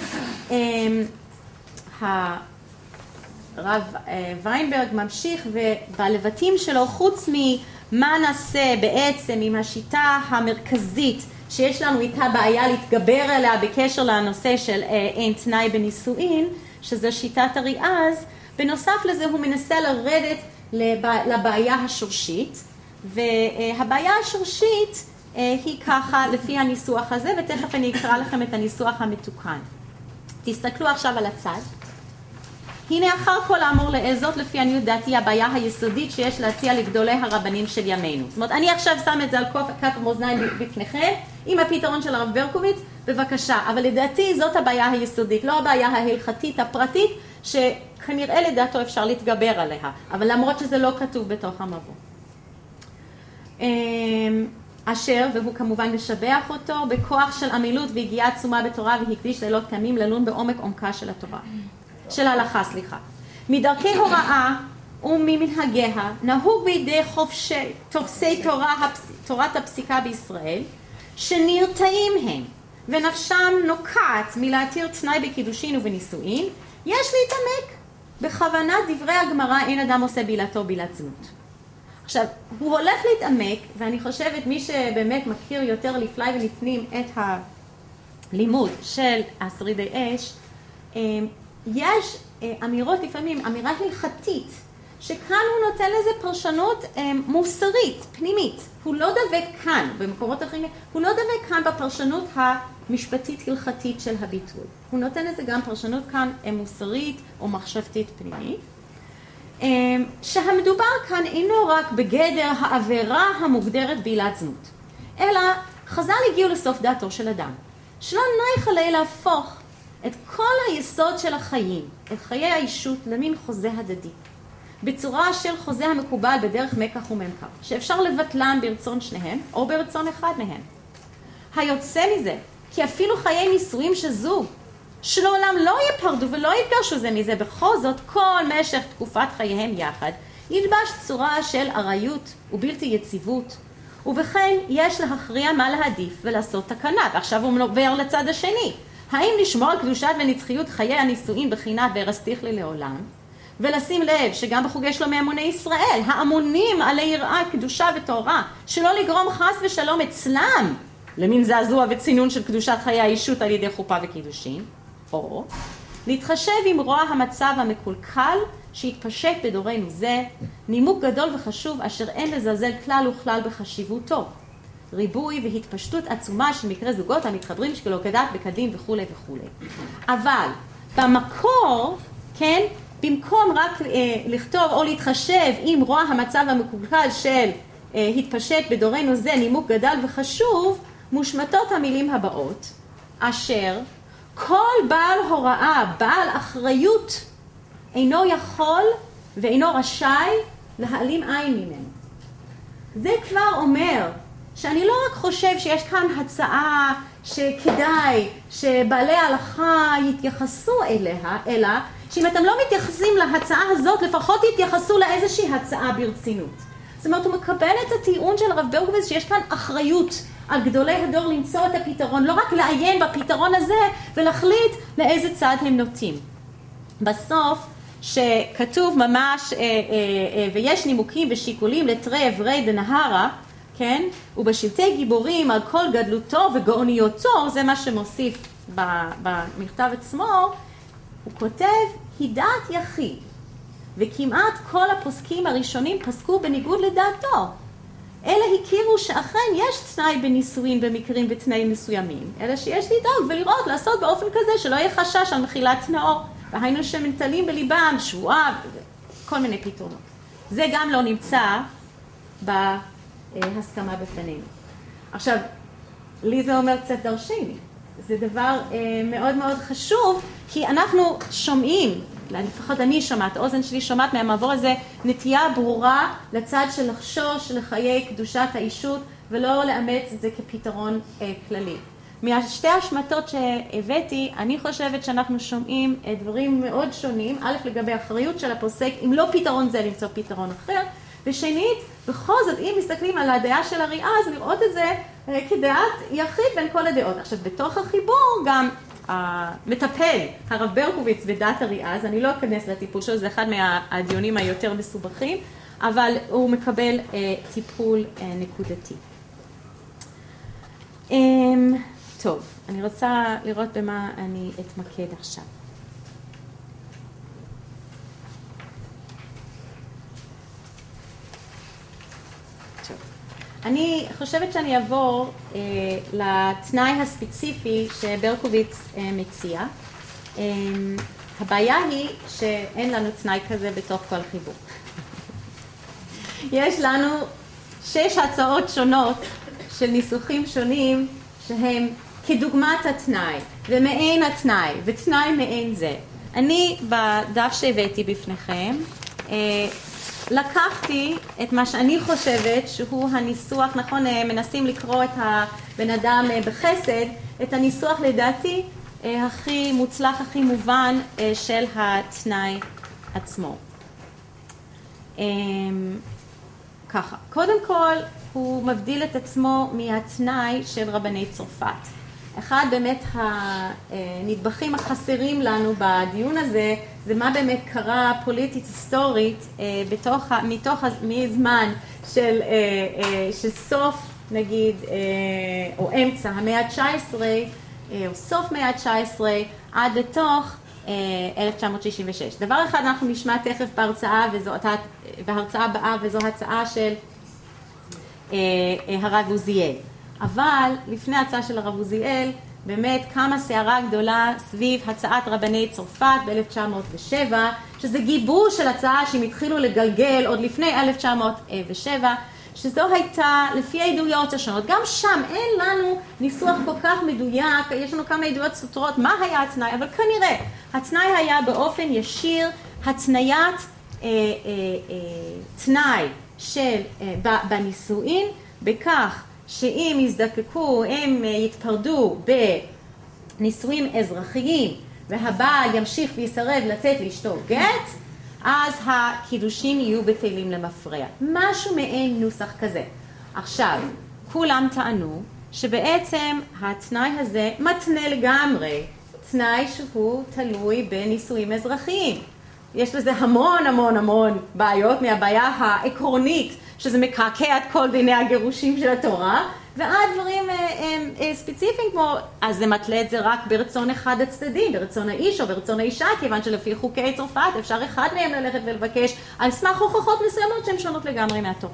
הרב ויינברג ממשיך ובלבטים שלו, חוץ ממה נעשה בעצם עם השיטה המרכזית שיש לנו איתה בעיה להתגבר עליה בקשר לנושא של אין תנאי בנישואין, שזה שיטת הריאז, בנוסף לזה הוא מנסה לרדת לבעיה השורשית, והבעיה השורשית היא ככה לפי הניסוח הזה, ותכף אני אקרא לכם את הניסוח המתוקן. תסתכלו עכשיו על הצד. הנה אחר כל האמור לעזות לפי עניות דעתי הבעיה היסודית שיש להציע לגדולי הרבנים של ימינו. זאת אומרת, אני עכשיו שם את זה על כף המאזניים בפניכם, עם הפתרון של הרב ברקוביץ, בבקשה. אבל לדעתי זאת הבעיה היסודית, לא הבעיה ההלכתית הפרטית, שכנראה לדעתו אפשר להתגבר עליה, אבל למרות שזה לא כתוב בתוך המבוא. אשר, והוא כמובן משבח אותו, בכוח של עמילות והגיעה עצומה בתורה והקדיש לילות תמים ללון בעומק עומקה של התורה. של ההלכה, סליחה. מדרכי הוראה וממנהגיה נהוג בידי חובשי, תופסי תורה, תורת הפסיקה בישראל, שנרתעים הם ונפשם נוקעת מלהתיר תנאי בקידושין ובנישואין, יש להתעמק. בכוונת דברי הגמרא אין אדם עושה בילתו בילת זנות. עכשיו, הוא הולך להתעמק, ואני חושבת מי שבאמת מכיר יותר לפני ולפנים את הלימוד של השרידי אש, יש אמירות לפעמים, אמירה הלכתית, שכאן הוא נותן לזה פרשנות מוסרית, פנימית. הוא לא דבק כאן, במקומות אחרים, הוא לא דבק כאן בפרשנות המשפטית הלכתית של הביטוי. הוא נותן לזה גם פרשנות כאן מוסרית או מחשבתית פנימית. שהמדובר כאן אינו רק בגדר העבירה המוגדרת בעילת זנות, אלא חז"ל הגיעו לסוף דעתו של אדם, שלא נייך עלי להפוך את כל היסוד של החיים, את חיי האישות, למין חוזה הדדי, בצורה של חוזה המקובל בדרך מקח וממכר, שאפשר לבטלם ברצון שניהם או ברצון אחד מהם. היוצא מזה, כי אפילו חיי נישואים שזוג, שלעולם לא ייפרדו ולא יתגרשו זה מזה, בכל זאת כל משך תקופת חייהם יחד, ילבש צורה של עריות ובלתי יציבות, ובכן יש להכריע מה להעדיף ולעשות תקנה. ועכשיו הוא עובר לצד השני. האם לשמור על קדושת ונצחיות חיי הנישואין בחינת והרסתיך לי לעולם, ולשים לב שגם בחוגי שלומי המוני ישראל, האמונים עלי יראה, קדושה ותורה, שלא לגרום חס ושלום אצלם למין זעזוע וצינון של קדושת חיי האישות על ידי חופה וקידושין, או להתחשב עם רוע המצב המקולקל שהתפשט בדורנו זה, נימוק גדול וחשוב אשר אין לזלזל כלל וכלל בחשיבותו, ריבוי והתפשטות עצומה של מקרי זוגות המתחברים שלא כדת בקדים וכו' וכו'. אבל במקור, כן, במקום רק אה, לכתוב או להתחשב עם רוע המצב המקולקל של אה, התפשט בדורנו זה, נימוק גדל וחשוב, מושמטות המילים הבאות, אשר כל בעל הוראה, בעל אחריות, אינו יכול ואינו רשאי להעלים עין ממנו. זה כבר אומר שאני לא רק חושב שיש כאן הצעה שכדאי שבעלי ההלכה יתייחסו אליה, אלא שאם אתם לא מתייחסים להצעה הזאת, לפחות יתייחסו לאיזושהי הצעה ברצינות. זאת אומרת, הוא מקבל את הטיעון של הרב ברקוביץ שיש כאן אחריות על גדולי הדור למצוא את הפתרון, לא רק לעיין בפתרון הזה ולהחליט לאיזה צד הם נוטים. בסוף, שכתוב ממש, אה, אה, אה, ויש נימוקים ושיקולים לתרי אברי דנהרה, כן? ובשלטי גיבורים על כל גדלותו וגאוניותו, זה מה שמוסיף במכתב עצמו, הוא כותב, היא דעת יחיד, וכמעט כל הפוסקים הראשונים פסקו בניגוד לדעתו. אלה הכירו שאכן יש תנאי בנישואין במקרים ותנאים מסוימים, אלא שיש לדאוג ולראות, לעשות באופן כזה שלא יהיה חשש על מחילת נאור, והיינו שמנטלים בליבם שבועה, כל מיני פתרונות. זה גם לא נמצא בהסכמה בפנינו. עכשיו, לי זה אומר קצת דרשני. זה דבר מאוד מאוד חשוב, כי אנחנו שומעים, לפחות אני שומעת, האוזן שלי שומעת מהמעבור הזה, נטייה ברורה לצד של לחשוש לחיי קדושת האישות, ולא לאמץ את זה כפתרון אה, כללי. מהשתי השמטות שהבאתי, אני חושבת שאנחנו שומעים דברים מאוד שונים, א' לגבי אחריות של הפוסק, אם לא פתרון זה למצוא פתרון אחר, ושנית, בכל זאת, אם מסתכלים על הדעה של הריאה, אז לראות את זה כדעת יחיד בין כל הדעות. עכשיו, בתוך החיבור גם המטפל, הרב ברקוביץ בדעת הריאה, אז אני לא אכנס לטיפול שלו, זה אחד מהדיונים היותר מסובכים, אבל הוא מקבל אה, טיפול אה, נקודתי. אה, טוב, אני רוצה לראות במה אני אתמקד עכשיו. טוב. אני חושבת שאני אעבור אה, לתנאי הספציפי שברקוביץ אה, מציע. אה, הבעיה היא שאין לנו תנאי כזה בתוך כל חיבור. יש לנו שש הצעות שונות של ניסוחים שונים שהם כדוגמת התנאי ומעין התנאי ותנאי מעין זה. אני בדף שהבאתי בפניכם לקחתי את מה שאני חושבת שהוא הניסוח, נכון, מנסים לקרוא את הבן אדם בחסד, את הניסוח לדעתי הכי מוצלח, הכי מובן של התנאי עצמו. ככה, קודם כל הוא מבדיל את עצמו מהתנאי של רבני צרפת. אחד באמת הנדבכים החסרים לנו בדיון הזה, זה מה באמת קרה פוליטית היסטורית בתוך, מתוך, מזמן של, של סוף נגיד, או אמצע המאה ה-תשע עשרה, או סוף מאה ה-תשע עשרה, עד לתוך אלף תשע מאות שישים ושש. דבר אחד אנחנו נשמע תכף בהרצאה, וזו, בהרצאה הבאה, וזו הצעה של הרב עוזיאל. אבל לפני ההצעה של הרב עוזיאל, באמת קמה סערה גדולה סביב הצעת רבני צרפת ב-אלף תשע מאות ושבע, שזה גיבוש של הצעה שהם התחילו לגלגל עוד לפני אלף תשע מאות ושבע, שזו הייתה לפי העדויות השונות. גם שם אין לנו ניסוח כל כך מדויק, יש לנו כמה עדויות סותרות, מה היה התנאי, אבל כנראה התנאי היה באופן ישיר התניית אה, אה, אה, תנאי של, אה, בנישואין, בכך שאם יזדקקו, הם יתפרדו בנישואים אזרחיים, והבעל ימשיך ויסרב לתת לאשתו גט, אז הקידושים יהיו בטלים למפרע. משהו מעין נוסח כזה. עכשיו, כולם טענו שבעצם התנאי הזה מתנה לגמרי, תנאי שהוא תלוי בנישואים אזרחיים. יש לזה המון המון המון בעיות, מהבעיה העקרונית, שזה מקעקע את כל דיני הגירושים של התורה, ועד דברים ספציפיים כמו, אז זה מתלה את זה רק ברצון אחד הצדדים, ברצון האיש או ברצון האישה, כיוון שלפי חוקי צרפת אפשר אחד מהם ללכת ולבקש על סמך הוכחות מסוימות שהן שונות לגמרי מהתורה.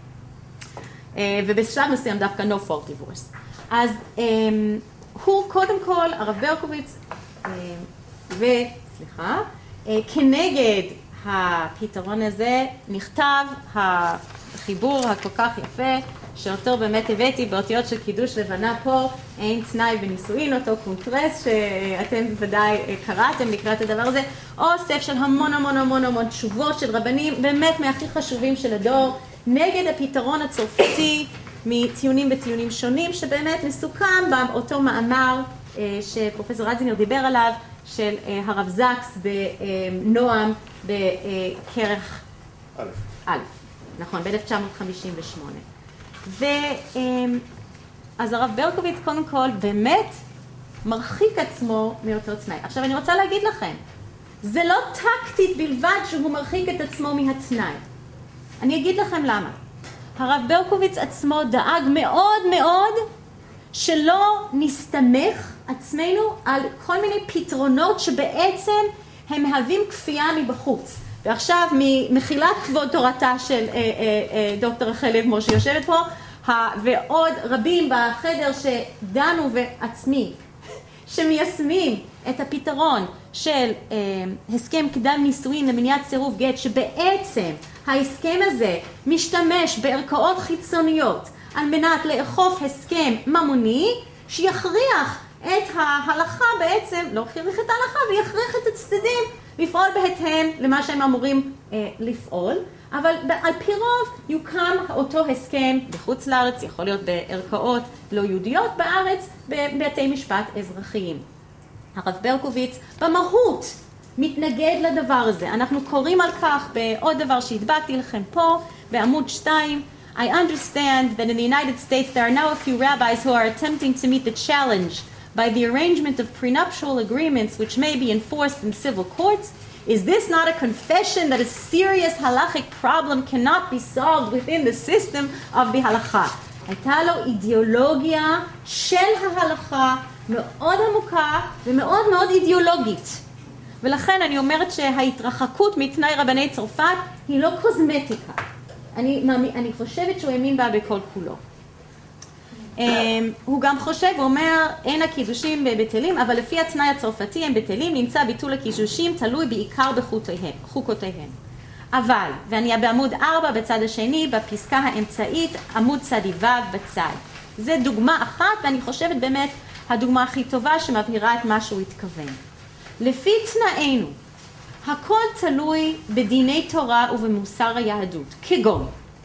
ובשלב מסוים דווקא no fault divorce. אז הוא קודם כל, הרב ברקוביץ, וסליחה, כנגד הפתרון הזה נכתב החיבור הכל כך יפה, שאותו באמת הבאתי באותיות של קידוש לבנה פה, אין תנאי בנישואין, אותו קונטרס שאתם בוודאי קראתם לקראת הדבר הזה, אוסף של המון המון המון המון תשובות של רבנים, באמת מהכי חשובים של הדור, נגד הפתרון הצרפתי, מטיעונים בטיעונים שונים, שבאמת מסוכם באותו מאמר שפרופסור רזינר דיבר עליו, של הרב זקס בנועם בכרך א', א', נכון, ב-אלף תשע מאות חמישים ושמונה. ואז הרב ברקוביץ קודם כל באמת מרחיק עצמו מאותו תנאי. עכשיו אני רוצה להגיד לכם, זה לא טקטית בלבד שהוא מרחיק את עצמו מהתנאי. אני אגיד לכם למה. הרב ברקוביץ עצמו דאג מאוד מאוד שלא נסתמך עצמנו על כל מיני פתרונות שבעצם הם מהווים כפייה מבחוץ. ועכשיו ממחילת כבוד תורתה של אה, אה, אה, דוקטור רחל לב משה שיושבת פה, ועוד רבים בחדר שדנו ועצמי, שמיישמים את הפתרון של אה, הסכם קדם נישואין למניעת סירוב גט, שבעצם ההסכם הזה משתמש בערכאות חיצוניות על מנת לאכוף הסכם ממוני שיכריח את ההלכה בעצם, לא הכריח את ההלכה, ויכריח את הצדדים לפעול בהתאם למה שהם אמורים אה, לפעול. אבל על פי רוב יוקם אותו הסכם בחוץ לארץ, יכול להיות בערכאות לא יהודיות בארץ, בבתי משפט אזרחיים. הרב ברקוביץ במהות מתנגד לדבר הזה. אנחנו קוראים על כך בעוד דבר שהדבקתי לכם פה, בעמוד שתיים. I understand that in the United States there are now a few rabbis who are attempting to meet the challenge by the arrangement of prenuptial agreements which may be enforced in civil courts. Is this not a confession that a serious halachic problem cannot be solved within the system of the halakha? הייתה לו אידיאולוגיה של ההלכה מאוד עמוקה ומאוד מאוד אידיאולוגית. ולכן אני אומרת שההתרחקות מתנאי רבני צרפת היא לא קוזמטיקה. אני, אני חושבת שהוא האמין בה בכל כולו. הוא גם חושב, הוא אומר, אין הקידושים בטלים, אבל לפי התנאי הצרפתי הם בטלים, נמצא ביטול הקידושים תלוי בעיקר בחוקותיהם. אבל, ואני בעמוד ארבע בצד השני, בפסקה האמצעית, עמוד צדי ו' בצד. זה דוגמה אחת, ואני חושבת באמת הדוגמה הכי טובה שמבהירה את מה שהוא התכוון. לפי תנאינו, הכל תלוי בדיני תורה ובמוסר היהדות, כגון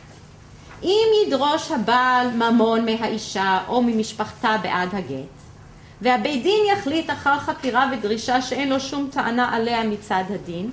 אם ידרוש הבעל ממון מהאישה או ממשפחתה בעד הגט, והבית דין יחליט אחר חקירה ודרישה שאין לו שום טענה עליה מצד הדין,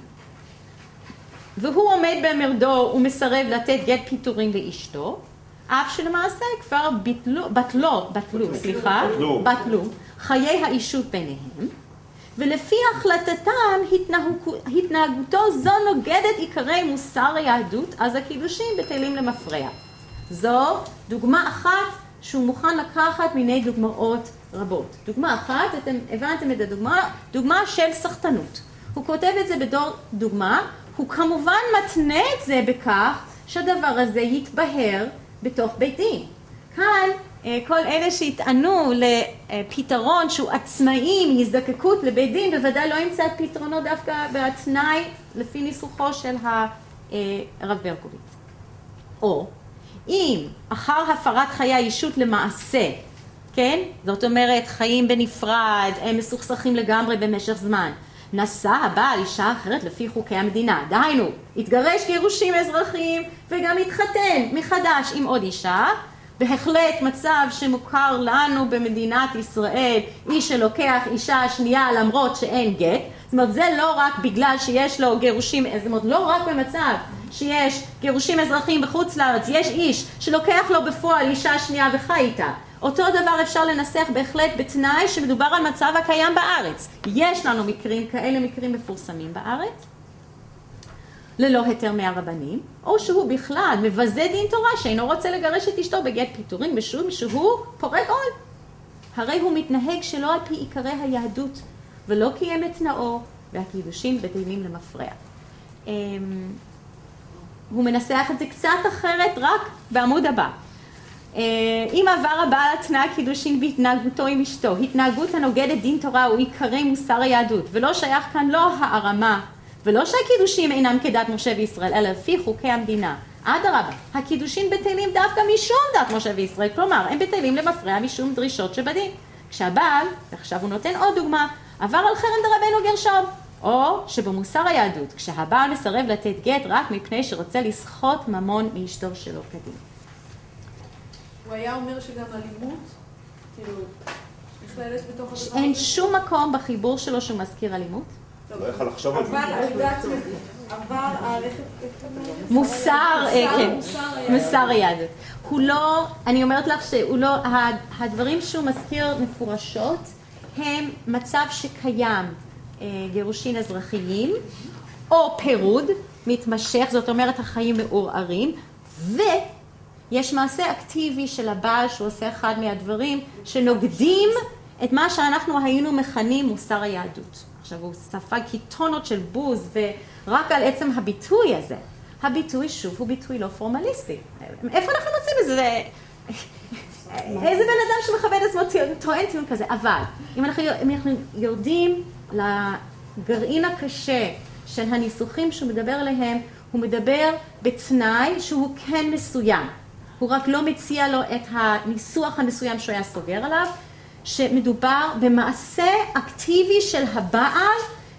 והוא עומד במרדו ומסרב לתת גט פיטורים לאשתו, אף שלמעשה כבר בטלו, בטלו, בטלו, סליחה, בטלו חיי האישות ביניהם, ולפי החלטתם התנהגותו זו נוגדת עיקרי מוסר היהדות, אז הקידושים בטלים למפרע. זו דוגמה אחת שהוא מוכן לקחת מיני דוגמאות רבות. דוגמה אחת, אתם הבנתם את הדוגמה, דוגמה של סחטנות. הוא כותב את זה בתור דוגמה, הוא כמובן מתנה את זה בכך שהדבר הזה יתבהר בתוך בית דין. כאן כל אלה שהתענו לפתרון שהוא עצמאי מהזדקקות לבית דין, בוודאי לא ימצא את פתרונו דווקא בתנאי לפי ניסוחו של הרב ברקוביץ. או אם אחר הפרת חיי האישות למעשה, כן? זאת אומרת חיים בנפרד, הם מסוכסכים לגמרי במשך זמן, נשא הבעל אישה אחרת לפי חוקי המדינה, דהיינו, התגרש גירושים אזרחיים וגם התחתן מחדש עם עוד אישה, בהחלט מצב שמוכר לנו במדינת ישראל, איש שלוקח אישה שנייה למרות שאין גט, זאת אומרת זה לא רק בגלל שיש לו גירושים, זאת אומרת לא רק במצב שיש גירושים אזרחיים בחוץ לארץ, יש איש שלוקח לו בפועל אישה שנייה וחי איתה. אותו דבר אפשר לנסח בהחלט בתנאי שמדובר על מצב הקיים בארץ. יש לנו מקרים כאלה, מקרים מפורסמים בארץ, ללא היתר מהרבנים, או שהוא בכלל מבזה דין תורה שאינו רוצה לגרש את אשתו בגט פיטורים משום שהוא פורק עול. הרי הוא מתנהג שלא על פי עיקרי היהדות ולא קיים את תנאו, והקידושים בטלים למפרע. הוא מנסח את זה קצת אחרת רק בעמוד הבא. אם עבר הבעל התנאי הקידושין בהתנהגותו עם אשתו, התנהגות הנוגדת דין תורה הוא עיקרי מוסר היהדות, ולא שייך כאן לא הערמה, ולא שהקידושים אינם כדת משה וישראל, אלא לפי חוקי המדינה. אדרבה, הקידושין בטלים דווקא משום דת משה וישראל, כלומר, הם בטלים למפרע משום דרישות שבדין. כשהבעל, ועכשיו הוא נותן עוד דוגמה, עבר על חרם דרבנו גרשום, או שבמוסר היהדות, כשהבעל מסרב לתת גט רק מפני שרוצה לסחוט ממון מאשתו שלו כדין. הוא היה אומר שגם אלימות, כאילו, נכללת בתוך הדבר. אין שום מקום בחיבור שלו שהוא מזכיר אלימות. לא יכול לחשוב על זה. אבל הלכת... מוסר, כן, מוסר היהדות. הוא לא, אני אומרת לך שהוא לא, הדברים שהוא מזכיר מפורשות, הם מצב שקיים גירושין אזרחיים, או פירוד מתמשך, זאת אומרת החיים מעורערים, ויש מעשה אקטיבי של הבעל שהוא עושה אחד מהדברים שנוגדים את מה שאנחנו היינו מכנים מוסר היהדות. עכשיו הוא ספג קיטונות של בוז ורק על עצם הביטוי הזה. הביטוי שוב הוא ביטוי לא פורמליסטי. איפה אנחנו מוצאים את זה? איזה בן אדם שמכבד עצמו טוען טיעון כזה? אבל אם אנחנו, אם אנחנו יורדים לגרעין הקשה של הניסוחים שהוא מדבר עליהם, הוא מדבר בתנאי שהוא כן מסוים. הוא רק לא מציע לו את הניסוח המסוים שהוא היה סוגר עליו, שמדובר במעשה אקטיבי של הבעל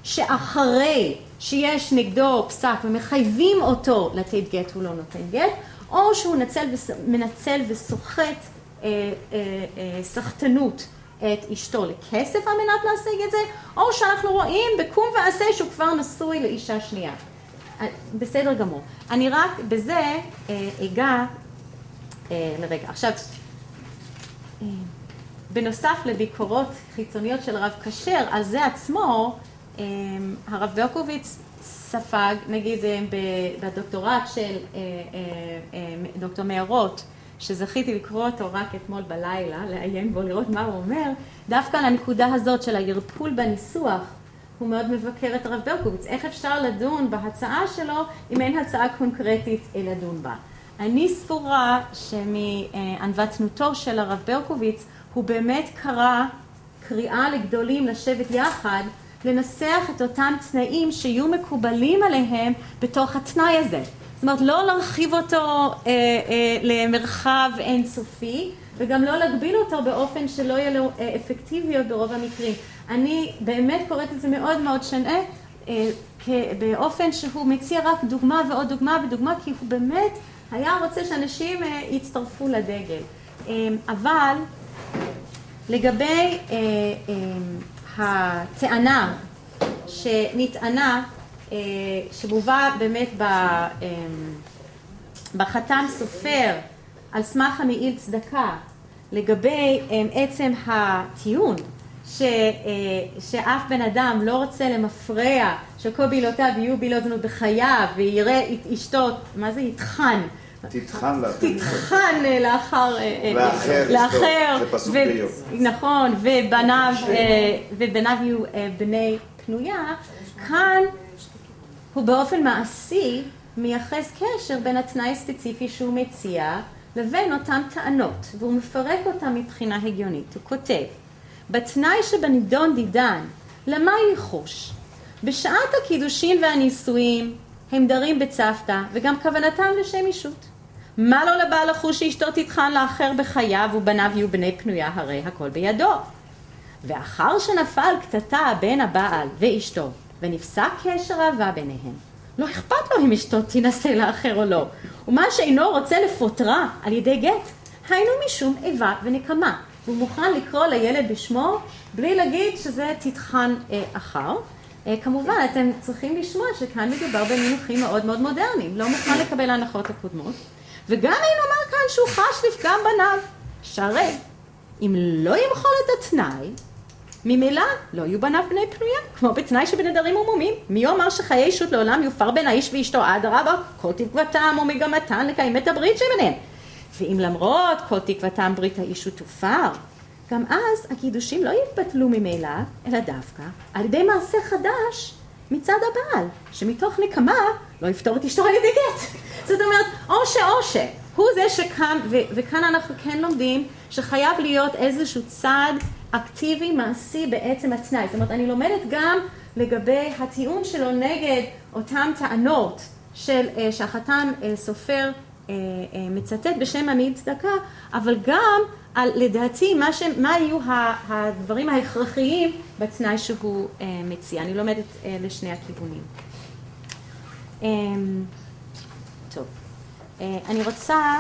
שאחרי שיש נגדו פסק ומחייבים אותו לתת גט הוא לא נותן גט, או שהוא מנצל, מנצל וסוחט אה, אה, אה, סחטנות את אשתו לכסף על מנת להשיג את זה, או שאנחנו רואים בקום ועשה שהוא כבר נשוי לאישה שנייה. בסדר גמור. אני רק בזה אה, אגע אה, לרגע. עכשיו, אה, בנוסף לביקורות חיצוניות של הרב כשר, על זה עצמו, אה, הרב ברקוביץ ספג, נגיד אה, בדוקטורט של אה, אה, אה, דוקטור מאירות, שזכיתי לקרוא אותו רק אתמול בלילה, לעיין בו, לראות מה הוא אומר, דווקא על הנקודה הזאת של הערפול בניסוח, הוא מאוד מבקר את הרב ברקוביץ. איך אפשר לדון בהצעה שלו אם אין הצעה קונקרטית לדון בה? אני סבורה שמענוותנותו של הרב ברקוביץ הוא באמת קרא קריאה לגדולים לשבת יחד, לנסח את אותם תנאים שיהיו מקובלים עליהם בתוך התנאי הזה. זאת אומרת, לא להרחיב אותו אה, אה, למרחב אינסופי, וגם לא להגביל אותו באופן שלא יהיה לו אה, אפקטיביות ברוב המקרים. אני באמת קוראת את זה מאוד מאוד שונה, אה, באופן שהוא מציע רק דוגמה ועוד דוגמה ודוגמה, כי הוא באמת היה רוצה שאנשים אה, יצטרפו לדגל. אה, אבל לגבי אה, אה, הטענה שנטענה, שמובא באמת בחתם סופר על סמך המעיל צדקה לגבי עצם הטיעון ש, שאף בן אדם לא רוצה למפרע שכל בילותיו יהיו בילות זנות בחייו ויראה את אשתו, מה זה יתחן? תתחן לה. תתחן לאחר, לאחר, לאחר, זה פסוק ו, ביום. נכון, ובניו, ובניו יהיו בני פנויה. כאן הוא באופן מעשי מייחס קשר בין התנאי הספציפי שהוא מציע לבין אותן טענות, והוא מפרק אותן מבחינה הגיונית. הוא כותב, בתנאי שבנידון דידן, למה ייחוש? בשעת הקידושין והנישואים הם דרים בצוותא, וגם כוונתם לשם אישות. מה לא לבעל לחוש שאשתו תטחן לאחר בחייו ובניו יהיו בני פנויה, הרי הכל בידו. ואחר שנפל קטטה בין הבעל ואשתו, ונפסק קשר אהבה ביניהם, לא אכפת לו אם אשתו תינשא לאחר או לא, ומה שאינו רוצה לפוטרה על ידי גט, היינו משום איבה ונקמה, והוא מוכן לקרוא לילד בשמו בלי להגיד שזה תטחן אה, אחר. אה, כמובן, אתם צריכים לשמוע שכאן מדובר במינוחים מאוד מאוד מודרניים, לא מוכן לקבל ההנחות הקודמות, וגם אין אומר כאן שהוא חש לפגם בניו, שהרי אם לא ימחול את התנאי, ממילא לא יהיו בניו בני פנויה, כמו בתנאי שבנדרים ומומים. מי אומר שחיי אישות לעולם יופר בין האיש ואשתו עד רבה, כל תקוותם ומגמתן לקיים את הברית שביניהם. ואם למרות כל תקוותם ברית האישות תופר, גם אז הקידושים לא יתבטלו ממילא, אלא דווקא על ידי מעשה חדש מצד הבעל, שמתוך נקמה לא יפתור את אשתו על ידי גט. זאת אומרת, או שאו ש, הוא זה שכאן, ו- וכאן אנחנו כן לומדים שחייב להיות איזשהו צעד אקטיבי, מעשי בעצם התנאי. זאת אומרת, אני לומדת גם לגבי הטיעון שלו נגד אותם טענות של, שהחתם סופר מצטט בשם המעיל צדקה, אבל גם על, לדעתי, מה, ש, מה יהיו הדברים ההכרחיים בתנאי שהוא מציע. אני לומדת לשני הכיוונים. טוב. אני רוצה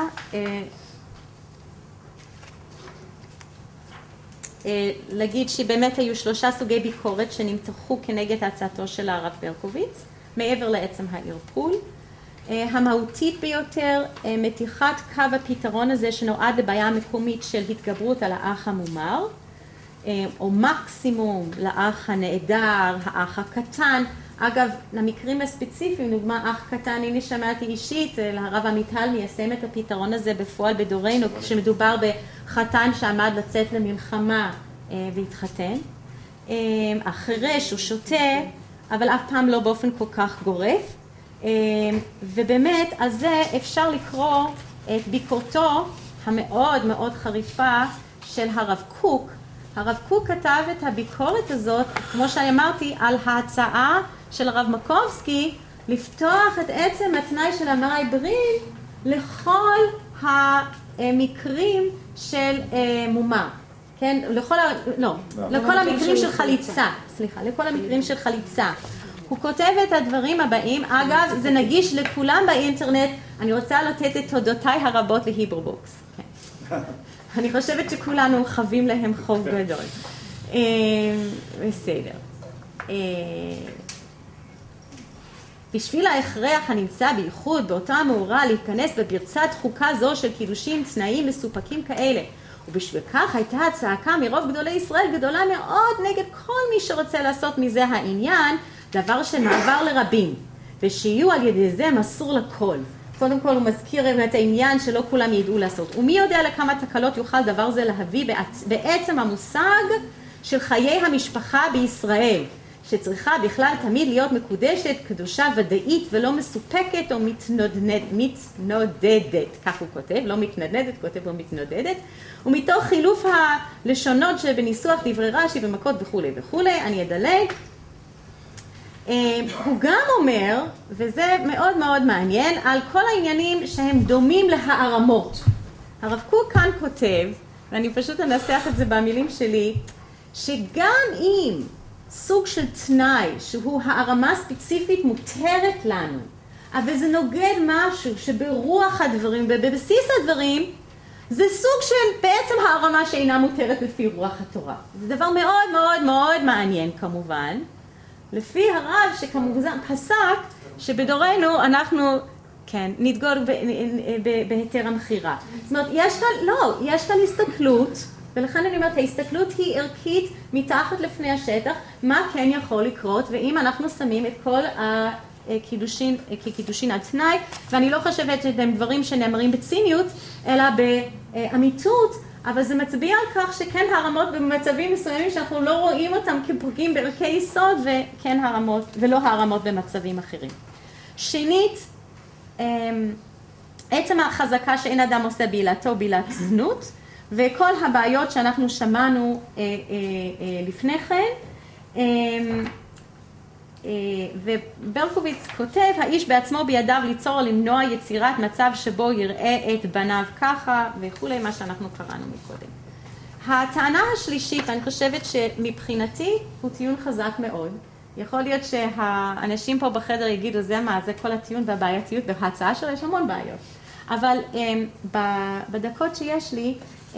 להגיד שבאמת היו שלושה סוגי ביקורת שנמתחו כנגד הצעתו של הרב ברקוביץ, מעבר לעצם הערפול. המהותית ביותר, מתיחת קו הפתרון הזה שנועד לבעיה המקומית של התגברות על האח המומר, או מקסימום לאח הנעדר, האח הקטן. אגב, למקרים הספציפיים, דוגמה אח קטן, הנה שמעתי אישית, הרב עמיטל מיישם את הפתרון הזה בפועל בדורנו, כשמדובר בחתן שעמד לצאת למלחמה והתחתן. החירש הוא שוטה, אבל אף פעם לא באופן כל כך גורף. ובאמת, על זה אפשר לקרוא את ביקורתו המאוד מאוד חריפה של הרב קוק. הרב קוק כתב את הביקורת הזאת, כמו שאמרתי, על ההצעה של הרב מקובסקי, לפתוח את עצם התנאי של המאי ברין לכל המקרים של מומר. כן? לכל, ה... לא, לכל המקרים של חליצה, סליחה, לכל המקרים של חליצה. הוא כותב את הדברים הבאים, אגב, זה נגיש לכולם באינטרנט, אני רוצה לתת את תודותיי הרבות להיברובוקס. כן. אני חושבת שכולנו חווים להם חוב גדול. בסדר. בשביל ההכרח הנמצא בייחוד באותה המאורה להתכנס בפרצת חוקה זו של קידושים תנאים מסופקים כאלה. ובשביל כך הייתה הצעקה מרוב גדולי ישראל גדולה מאוד נגד כל מי שרוצה לעשות מזה העניין, דבר שמעבר לרבים, ושיהיו על ידי זה מסור לכל. קודם כל הוא מזכיר את העניין שלא כולם ידעו לעשות. ומי יודע לכמה תקלות יוכל דבר זה להביא בעצ... בעצם המושג של חיי המשפחה בישראל, שצריכה בכלל תמיד להיות מקודשת, קדושה ודאית ולא מסופקת או מתנודד, מתנודדת, כך הוא כותב, לא מתנדנדת, כותב לא מתנודדת, ומתוך חילוף הלשונות שבניסוח דברי רש"י במכות וכו' וכו', אני אדלג. הוא גם אומר, וזה מאוד מאוד מעניין, על כל העניינים שהם דומים להערמות. הרב קוק כאן כותב, ואני פשוט אנסח את זה במילים שלי, שגם אם סוג של תנאי שהוא הערמה ספציפית מותרת לנו, אבל זה נוגד משהו שברוח הדברים ובבסיס הדברים, זה סוג של בעצם הערמה שאינה מותרת לפי רוח התורה. זה דבר מאוד מאוד מאוד מעניין כמובן. לפי הרב שכמובן פסק שבדורנו אנחנו, כן, נתגור בהיתר המחירה. זאת אומרת, יש כאן, לא, יש כאן הסתכלות, ולכן אני אומרת, ההסתכלות היא ערכית מתחת לפני השטח, מה כן יכול לקרות, ואם אנחנו שמים את כל הקידושין, כקידושין על תנאי, ואני לא חושבת שהם דברים שנאמרים בציניות, אלא באמיתות, אבל זה מצביע על כך שכן הרמות במצבים מסוימים שאנחנו לא רואים אותם כפוגעים בערכי יסוד, וכן הרמות, ולא הרמות במצבים אחרים. שנית, עצם החזקה שאין אדם עושה בעילתו בעילת זנות, וכל הבעיות שאנחנו שמענו אה, אה, אה, לפני כן, אה, אה, וברקוביץ כותב, האיש בעצמו בידיו ליצור או למנוע יצירת מצב שבו יראה את בניו ככה וכולי, מה שאנחנו קראנו מקודם. הטענה השלישית, אני חושבת שמבחינתי הוא טיעון חזק מאוד. יכול להיות שהאנשים פה בחדר יגידו, זה מה, זה כל הטיעון והבעייתיות, בהצעה שלה יש המון בעיות. אבל אה, בדקות שיש לי,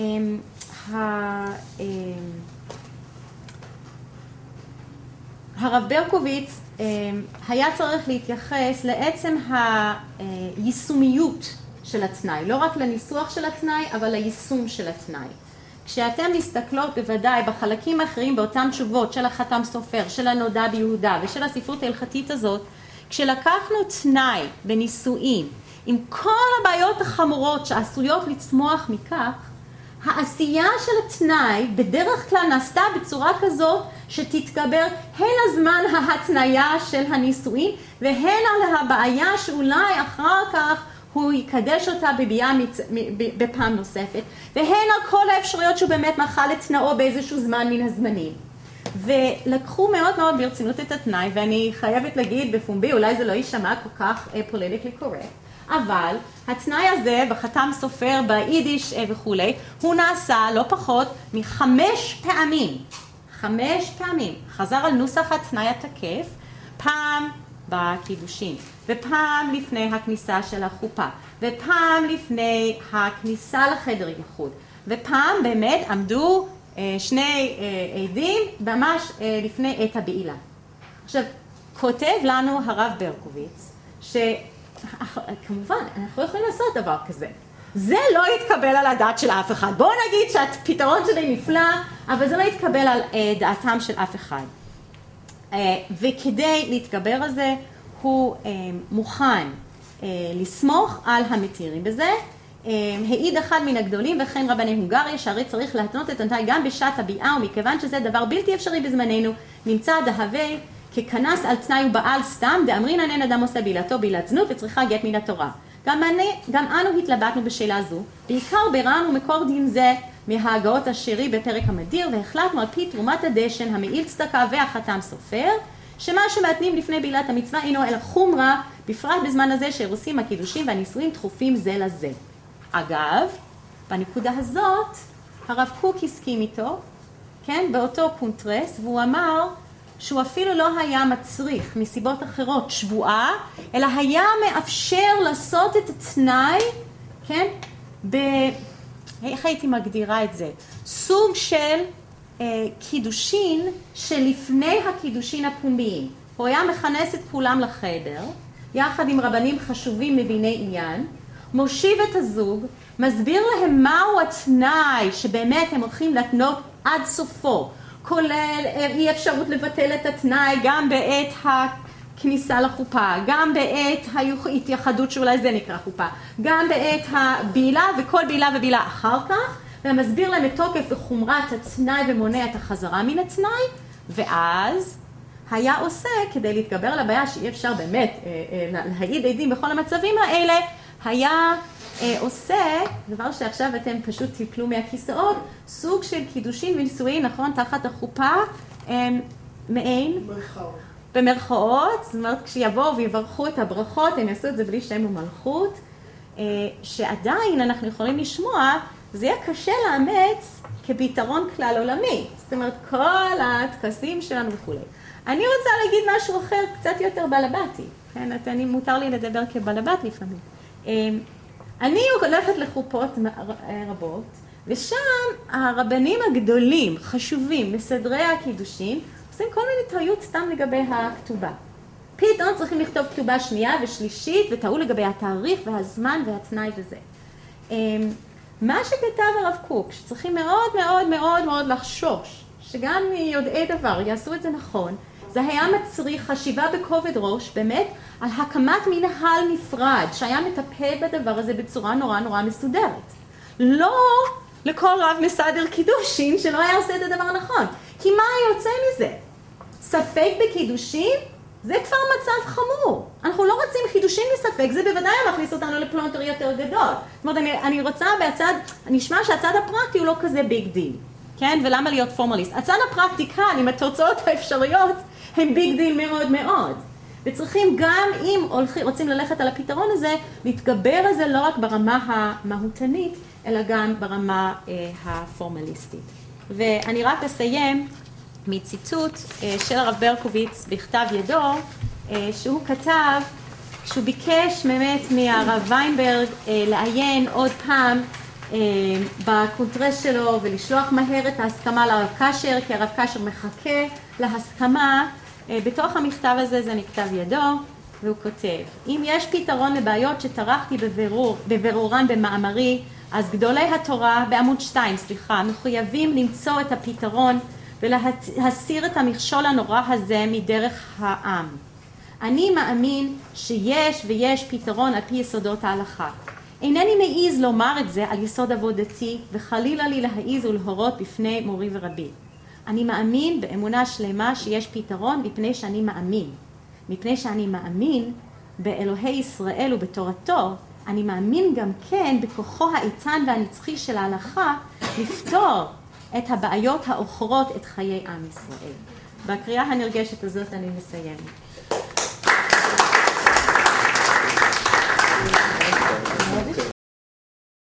הרב ברקוביץ היה צריך להתייחס לעצם היישומיות של התנאי, לא רק לניסוח של התנאי, אבל ליישום של התנאי. כשאתם מסתכלות בוודאי בחלקים האחרים באותן תשובות של החתם סופר, של הנודע ביהודה ושל הספרות ההלכתית הזאת, כשלקחנו תנאי בנישואים עם כל הבעיות החמורות שעשויות לצמוח מכך, העשייה של התנאי בדרך כלל נעשתה בצורה כזאת שתתגבר הן הזמן ההתניה של הנישואין והן על הבעיה שאולי אחר כך הוא יקדש אותה בביאה מצ... בפעם נוספת, והן על כל האפשרויות שהוא באמת מחל את תנאו באיזשהו זמן מן הזמנים. ולקחו מאוד מאוד ברצינות את התנאי, ואני חייבת להגיד בפומבי, אולי זה לא יישמע כל כך פוליטיקלי קורקט, אבל התנאי הזה בחתם סופר, ביידיש וכולי, הוא נעשה לא פחות מחמש פעמים. חמש פעמים. חזר על נוסח התנאי התקף, פעם בקידושין, ופעם לפני הכניסה של החופה, ופעם לפני הכניסה לחדר ייחוד, ופעם באמת עמדו שני עדים ממש לפני עת הבעילה. עכשיו, כותב לנו הרב ברקוביץ, ש... כמובן, אנחנו יכולים לעשות דבר כזה. זה לא יתקבל על הדעת של אף אחד. בואו נגיד שהפתרון שלי נפלא, אבל זה לא יתקבל על דעתם של אף אחד. וכדי להתגבר על זה, הוא מוכן לסמוך על המתירים בזה. העיד אחד מן הגדולים וכן רבני הונגריה, שהרי צריך להתנות את התנאי גם בשעת הביאה, ומכיוון שזה דבר בלתי אפשרי בזמננו, נמצא דהווה ככנס על תנאי ובעל סתם, דאמרינן אין אדם עושה בעילתו בעילת זנות וצריכה גט מן התורה. גם, אני, גם אנו התלבטנו בשאלה זו, בעיקר ביררנו מקור דין זה מההגאות השירי בפרק המדיר, והחלטנו על פי תרומת הדשן, המעיל צדקה והחתם סופר, שמה שמתנים לפני בעילת המצווה אינו אלא חומרה, בפרט בזמן הזה שאירוסים הקידושים והנישואים דחופים זה לזה. אגב, בנקודה הזאת, הרב קוק הסכים איתו, כן, באותו קונטרס, והוא אמר שהוא אפילו לא היה מצריך מסיבות אחרות שבועה, אלא היה מאפשר לעשות את התנאי, כן, ב... איך הייתי מגדירה את זה? סוג של אה, קידושין שלפני הקידושין הפומביים. הוא היה מכנס את כולם לחדר, יחד עם רבנים חשובים מביני עניין, מושיב את הזוג, מסביר להם מהו התנאי שבאמת הם הולכים להתנות עד סופו, כולל אי אפשרות לבטל את התנאי גם בעת הכניסה לחופה, גם בעת ההתייחדות שאולי זה נקרא חופה, גם בעת הבילה וכל בילה ובילה אחר כך, ומסביר להם את תוקף וחומרת התנאי ומונע את החזרה מן התנאי, ואז היה עושה כדי להתגבר על הבעיה שאי אפשר באמת להעיד עדים בכל המצבים האלה, היה עושה, דבר שעכשיו אתם פשוט תיפלו מהכיסאות, סוג של קידושין ונישואין, נכון, תחת החופה, מעין, במרכאות. במרכאות, זאת אומרת, כשיבואו ויברכו את הברכות, הם יעשו את זה בלי שם ומלכות, שעדיין אנחנו יכולים לשמוע, זה יהיה קשה לאמץ כפתרון כלל עולמי, זאת אומרת, כל הטקסים שלנו וכו'. אני רוצה להגיד משהו אחר, קצת יותר בלבתי, כן, אני מותר לי לדבר כבלבת לפעמים. אני הולכת לחופות רבות, ושם הרבנים הגדולים, חשובים, מסדרי הקידושים, עושים כל מיני טעויות סתם לגבי הכתובה. פתאום צריכים לכתוב כתובה שנייה ושלישית, וטעו לגבי התאריך והזמן והתנאי וזה. מה שכתב הרב קוק, שצריכים מאוד מאוד מאוד מאוד לחשוש, שגם יודעי דבר יעשו את זה נכון, זה היה מצריך חשיבה בכובד ראש, באמת, על הקמת מנהל נפרד, שהיה מטפל בדבר הזה בצורה נורא נורא מסודרת. לא לכל רב מסדר קידושין שלא היה עושה את הדבר הנכון. כי מה יוצא מזה? ספק בקידושין? זה כבר מצב חמור. אנחנו לא רוצים חידושים בספק, זה בוודאי מכניס אותנו לפלונטר יותר גדול. זאת אומרת, אני, אני רוצה בצד, נשמע שהצד הפרקטי הוא לא כזה ביג דיל. כן? ולמה להיות פורמליסט? הצד הפרקטי כאן, עם התוצאות האפשריות, הם ביג דיל מאוד מאוד. וצריכים גם אם רוצים ללכת על הפתרון הזה, להתגבר על זה לא רק ברמה המהותנית, אלא גם ברמה אה, הפורמליסטית. ואני רק אסיים מציטוט אה, של הרב ברקוביץ בכתב ידו, אה, שהוא כתב, שהוא ביקש באמת מהרב ויינברג אה, לעיין עוד פעם אה, בקונטרס שלו ולשלוח מהר את ההסכמה לרב קשר, כי הרב קשר מחכה להסכמה. בתוך המכתב הזה זה נכתב ידו, והוא כותב, אם יש פתרון לבעיות שטרחתי בבירור, בבירורן במאמרי, אז גדולי התורה, בעמוד שתיים, סליחה, מחויבים למצוא את הפתרון ולהסיר את המכשול הנורא הזה מדרך העם. אני מאמין שיש ויש פתרון על פי יסודות ההלכה. אינני מעיז לומר את זה על יסוד עבודתי, וחלילה לי להעיז ולהורות בפני מורי ורבי. אני מאמין באמונה שלמה שיש פתרון מפני שאני מאמין. מפני שאני מאמין באלוהי ישראל ובתורתו, אני מאמין גם כן בכוחו האיתן והנצחי של ההלכה לפתור את הבעיות האוכרות את חיי עם ישראל. בקריאה הנרגשת הזאת אני מסיימת.